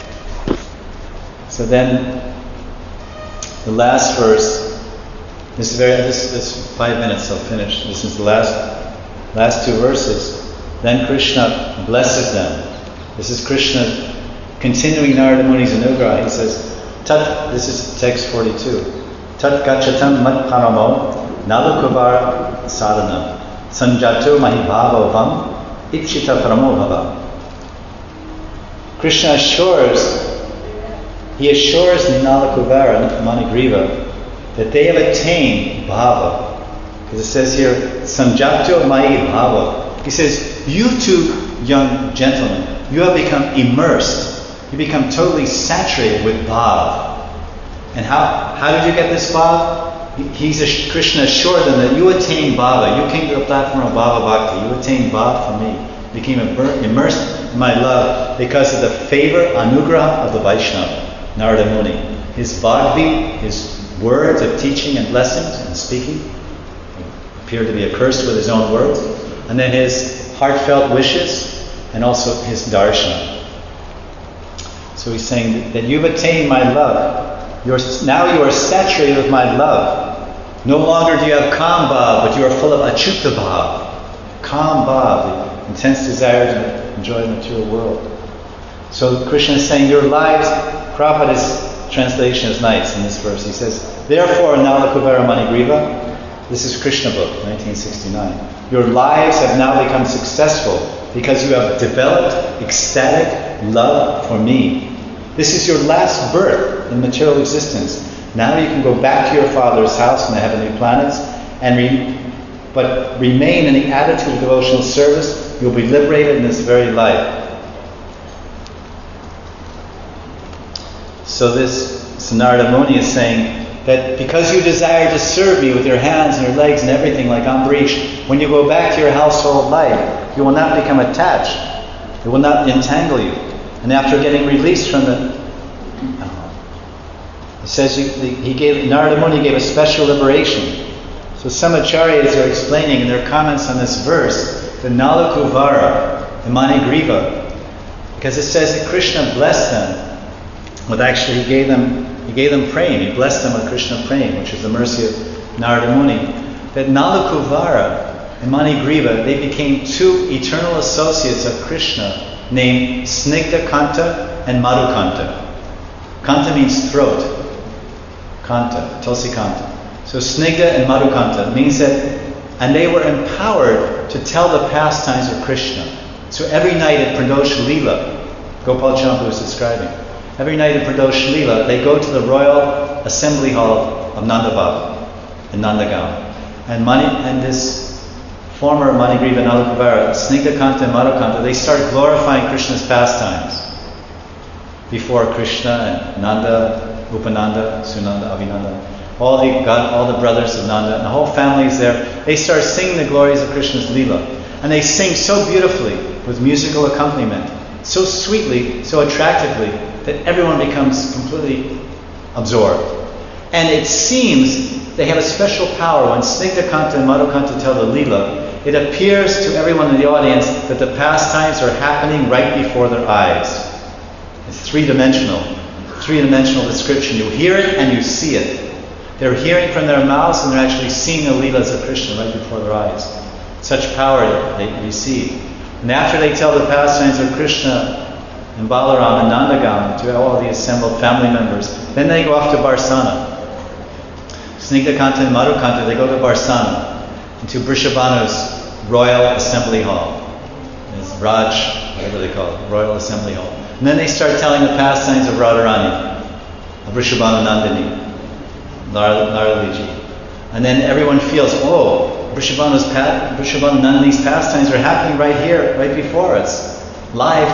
So then, the last verse, this is very, this, this five minutes I'll finish. This is the last, last two verses. Then Krishna blesses them. This is Krishna continuing Narada Muni's anugraha. He says, Tat, this is text forty-two. Tat gachatam mat paramo nalukuvar sadhanam sanjato mahibhavo vam ichita paramo bhava. Krishna assures, he assures Nalakuvara and Manigriva that they have attained bhava. Because it says here, Sanjato Mai Bhava. He says, you two young gentlemen, you have become immersed. You become totally saturated with bhav. And how, how did you get this bhav? He, he's a, Krishna assured them that you attained bhava. You came to the platform of bhava bhakti. You attained bhav from me. You became immersed in my love because of the favor, anugraha of the Vaishnava, Narada Muni. His bhagvi, his words of teaching and blessings and speaking, appeared to be accursed with his own words, and then his heartfelt wishes, and also his darshan. So he's saying that you've attained my love. You're, now you are saturated with my love. No longer do you have kam bhav, but you are full of achyuta bhav. Kam bhav, the intense desire to enjoy the material world. So Krishna is saying your lives, Prabhupada's translation is nice in this verse. He says, therefore, Nalakuvara Manigriva, this is Krishna book, nineteen sixty-nine. Your lives have now become successful because you have developed ecstatic love for me. This is your last birth in material existence. Now you can go back to your Father's house in the heavenly planets, and re- but remain in the attitude of devotional service. You'll be liberated in this very life. So this Narada Muni is saying that because you desire to serve me with your hands and your legs and everything like Ambarish, when you go back to your household life, you will not become attached. It will not entangle you. And after getting released from the... It says he, he gave, Narada Muni gave a special liberation. So some acharyas are explaining in their comments on this verse, the Nalakuvara, the Manigriva, because it says that Krishna blessed them. Well, actually, he gave them he gave them praying. He blessed them with Krishna praying, which is the mercy of Narada Muni. That Nalakuvara and Manigriva, they became two eternal associates of Krishna named Snigdha Kanta and Madhukanta. Kanta means throat. Kanta, Tulsi Kanta. So Snigdha and Madhukanta means that And they were empowered to tell the pastimes of Krishna. So every night at Pradosh Leela, Gopal Champu is describing, every night at Pradosh Leela, they go to the Royal Assembly Hall of Nanda Baba in Nandagaon. And, Mani, and this former Manigriva Nalakuvara, Snigdhakanta and Madhukanta, they start glorifying Krishna's pastimes before Krishna and Nanda, Upananda, Sunanda, Avinanda. All the God, all the brothers of Nanda, and the whole family is there. They start singing the glories of Krishna's Leela. And they sing so beautifully with musical accompaniment, so sweetly, so attractively, that everyone becomes completely absorbed. And it seems they have a special power. When Snigdhakanta and Madhukanta tell the Leela, it appears to everyone in the audience that the pastimes are happening right before their eyes. It's three-dimensional, three-dimensional description. You hear it and you see it. They're hearing from their mouths and they're actually seeing the Leelas of Krishna right before their eyes. Such power that they receive. And after they tell the pastimes of Krishna and Balaram and Nandagaon to all the assembled family members, then they go off to Barsana. Snigdhakanta and Madhukanta, they go to Barsana, into Vrishabhanu's Royal Assembly Hall. It's Raj, whatever they call it, Royal Assembly Hall. And then they start telling the pastimes of Radharani, of Vrishabhanu Nandini, Naraliji. And then everyone feels, oh, Vrishabhanu's pa- Vrishabhanu Nandini's pastimes are happening right here, right before us. Live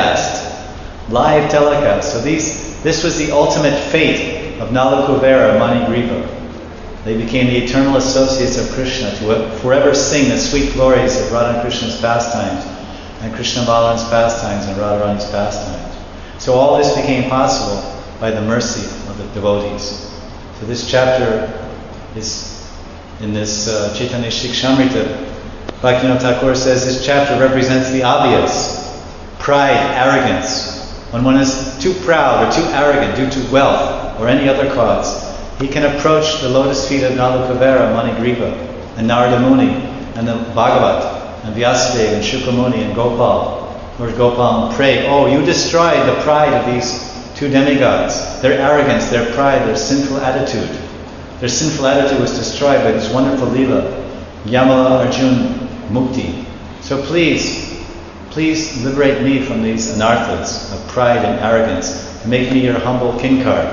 telecast. Live telecast. So these, this was the ultimate fate of Nalakuvara, Manigriva. They became the eternal associates of Krishna to forever sing the sweet glories of Radha and Krishna's pastimes, and Krishna Balaram's pastimes, and Radharani's pastimes. So all this became possible by the mercy of the devotees. So this chapter is, in this uh, Chaitanya Shikshamrita, Bhaktivinoda Thakur says this chapter represents the obvious. Pride, arrogance. When one is too proud or too arrogant due to wealth or any other cause, he can approach the lotus feet of Nalakuvara, Manigriva, and Narada Muni, and the Bhagavat, and Vyasadeva, and Shukamuni, and Gopal, Lord Gopal, and pray, oh, you destroyed the pride of these two demigods, their arrogance, their pride, their sinful attitude. Their sinful attitude was destroyed by this wonderful Leela, Yamala Arjun Mukti. So please, please liberate me from these anarthas of pride and arrogance, and make me your humble kinkar.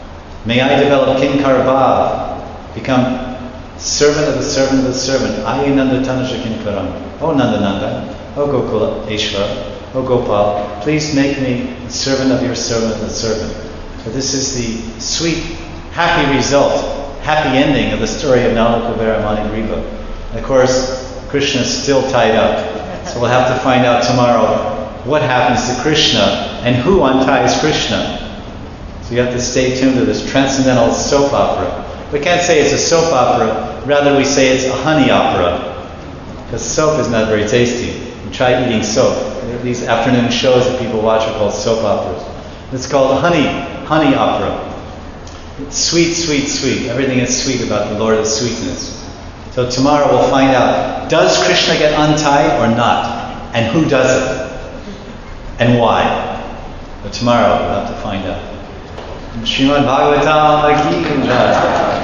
May I develop kinkar bhav, become servant of the servant of the servant. Ayi Nanda Tanaja Kinkaram. Oh Nanda Nanda, oh Gokula Eshwar, oh Gopal, please make me a servant of your servant of the servant. So this is the sweet, happy result, happy ending of the story of Nalakuvara Manigriva. And of course, Krishna is still tied up. So we'll have to find out tomorrow what happens to Krishna and who unties Krishna. So you have to stay tuned to this transcendental soap opera. We can't say it's a soap opera, rather we say it's a honey opera. Because soap is not very tasty. You try eating soap. These afternoon shows that people watch are called soap operas. It's called honey, honey opera. It's sweet, sweet, sweet. Everything is sweet about the Lord of Sweetness. So tomorrow we'll find out, does Krishna get untied or not? And who does it? And why? But tomorrow we'll have to find out. Srimad Bhagavatam Ki Jai.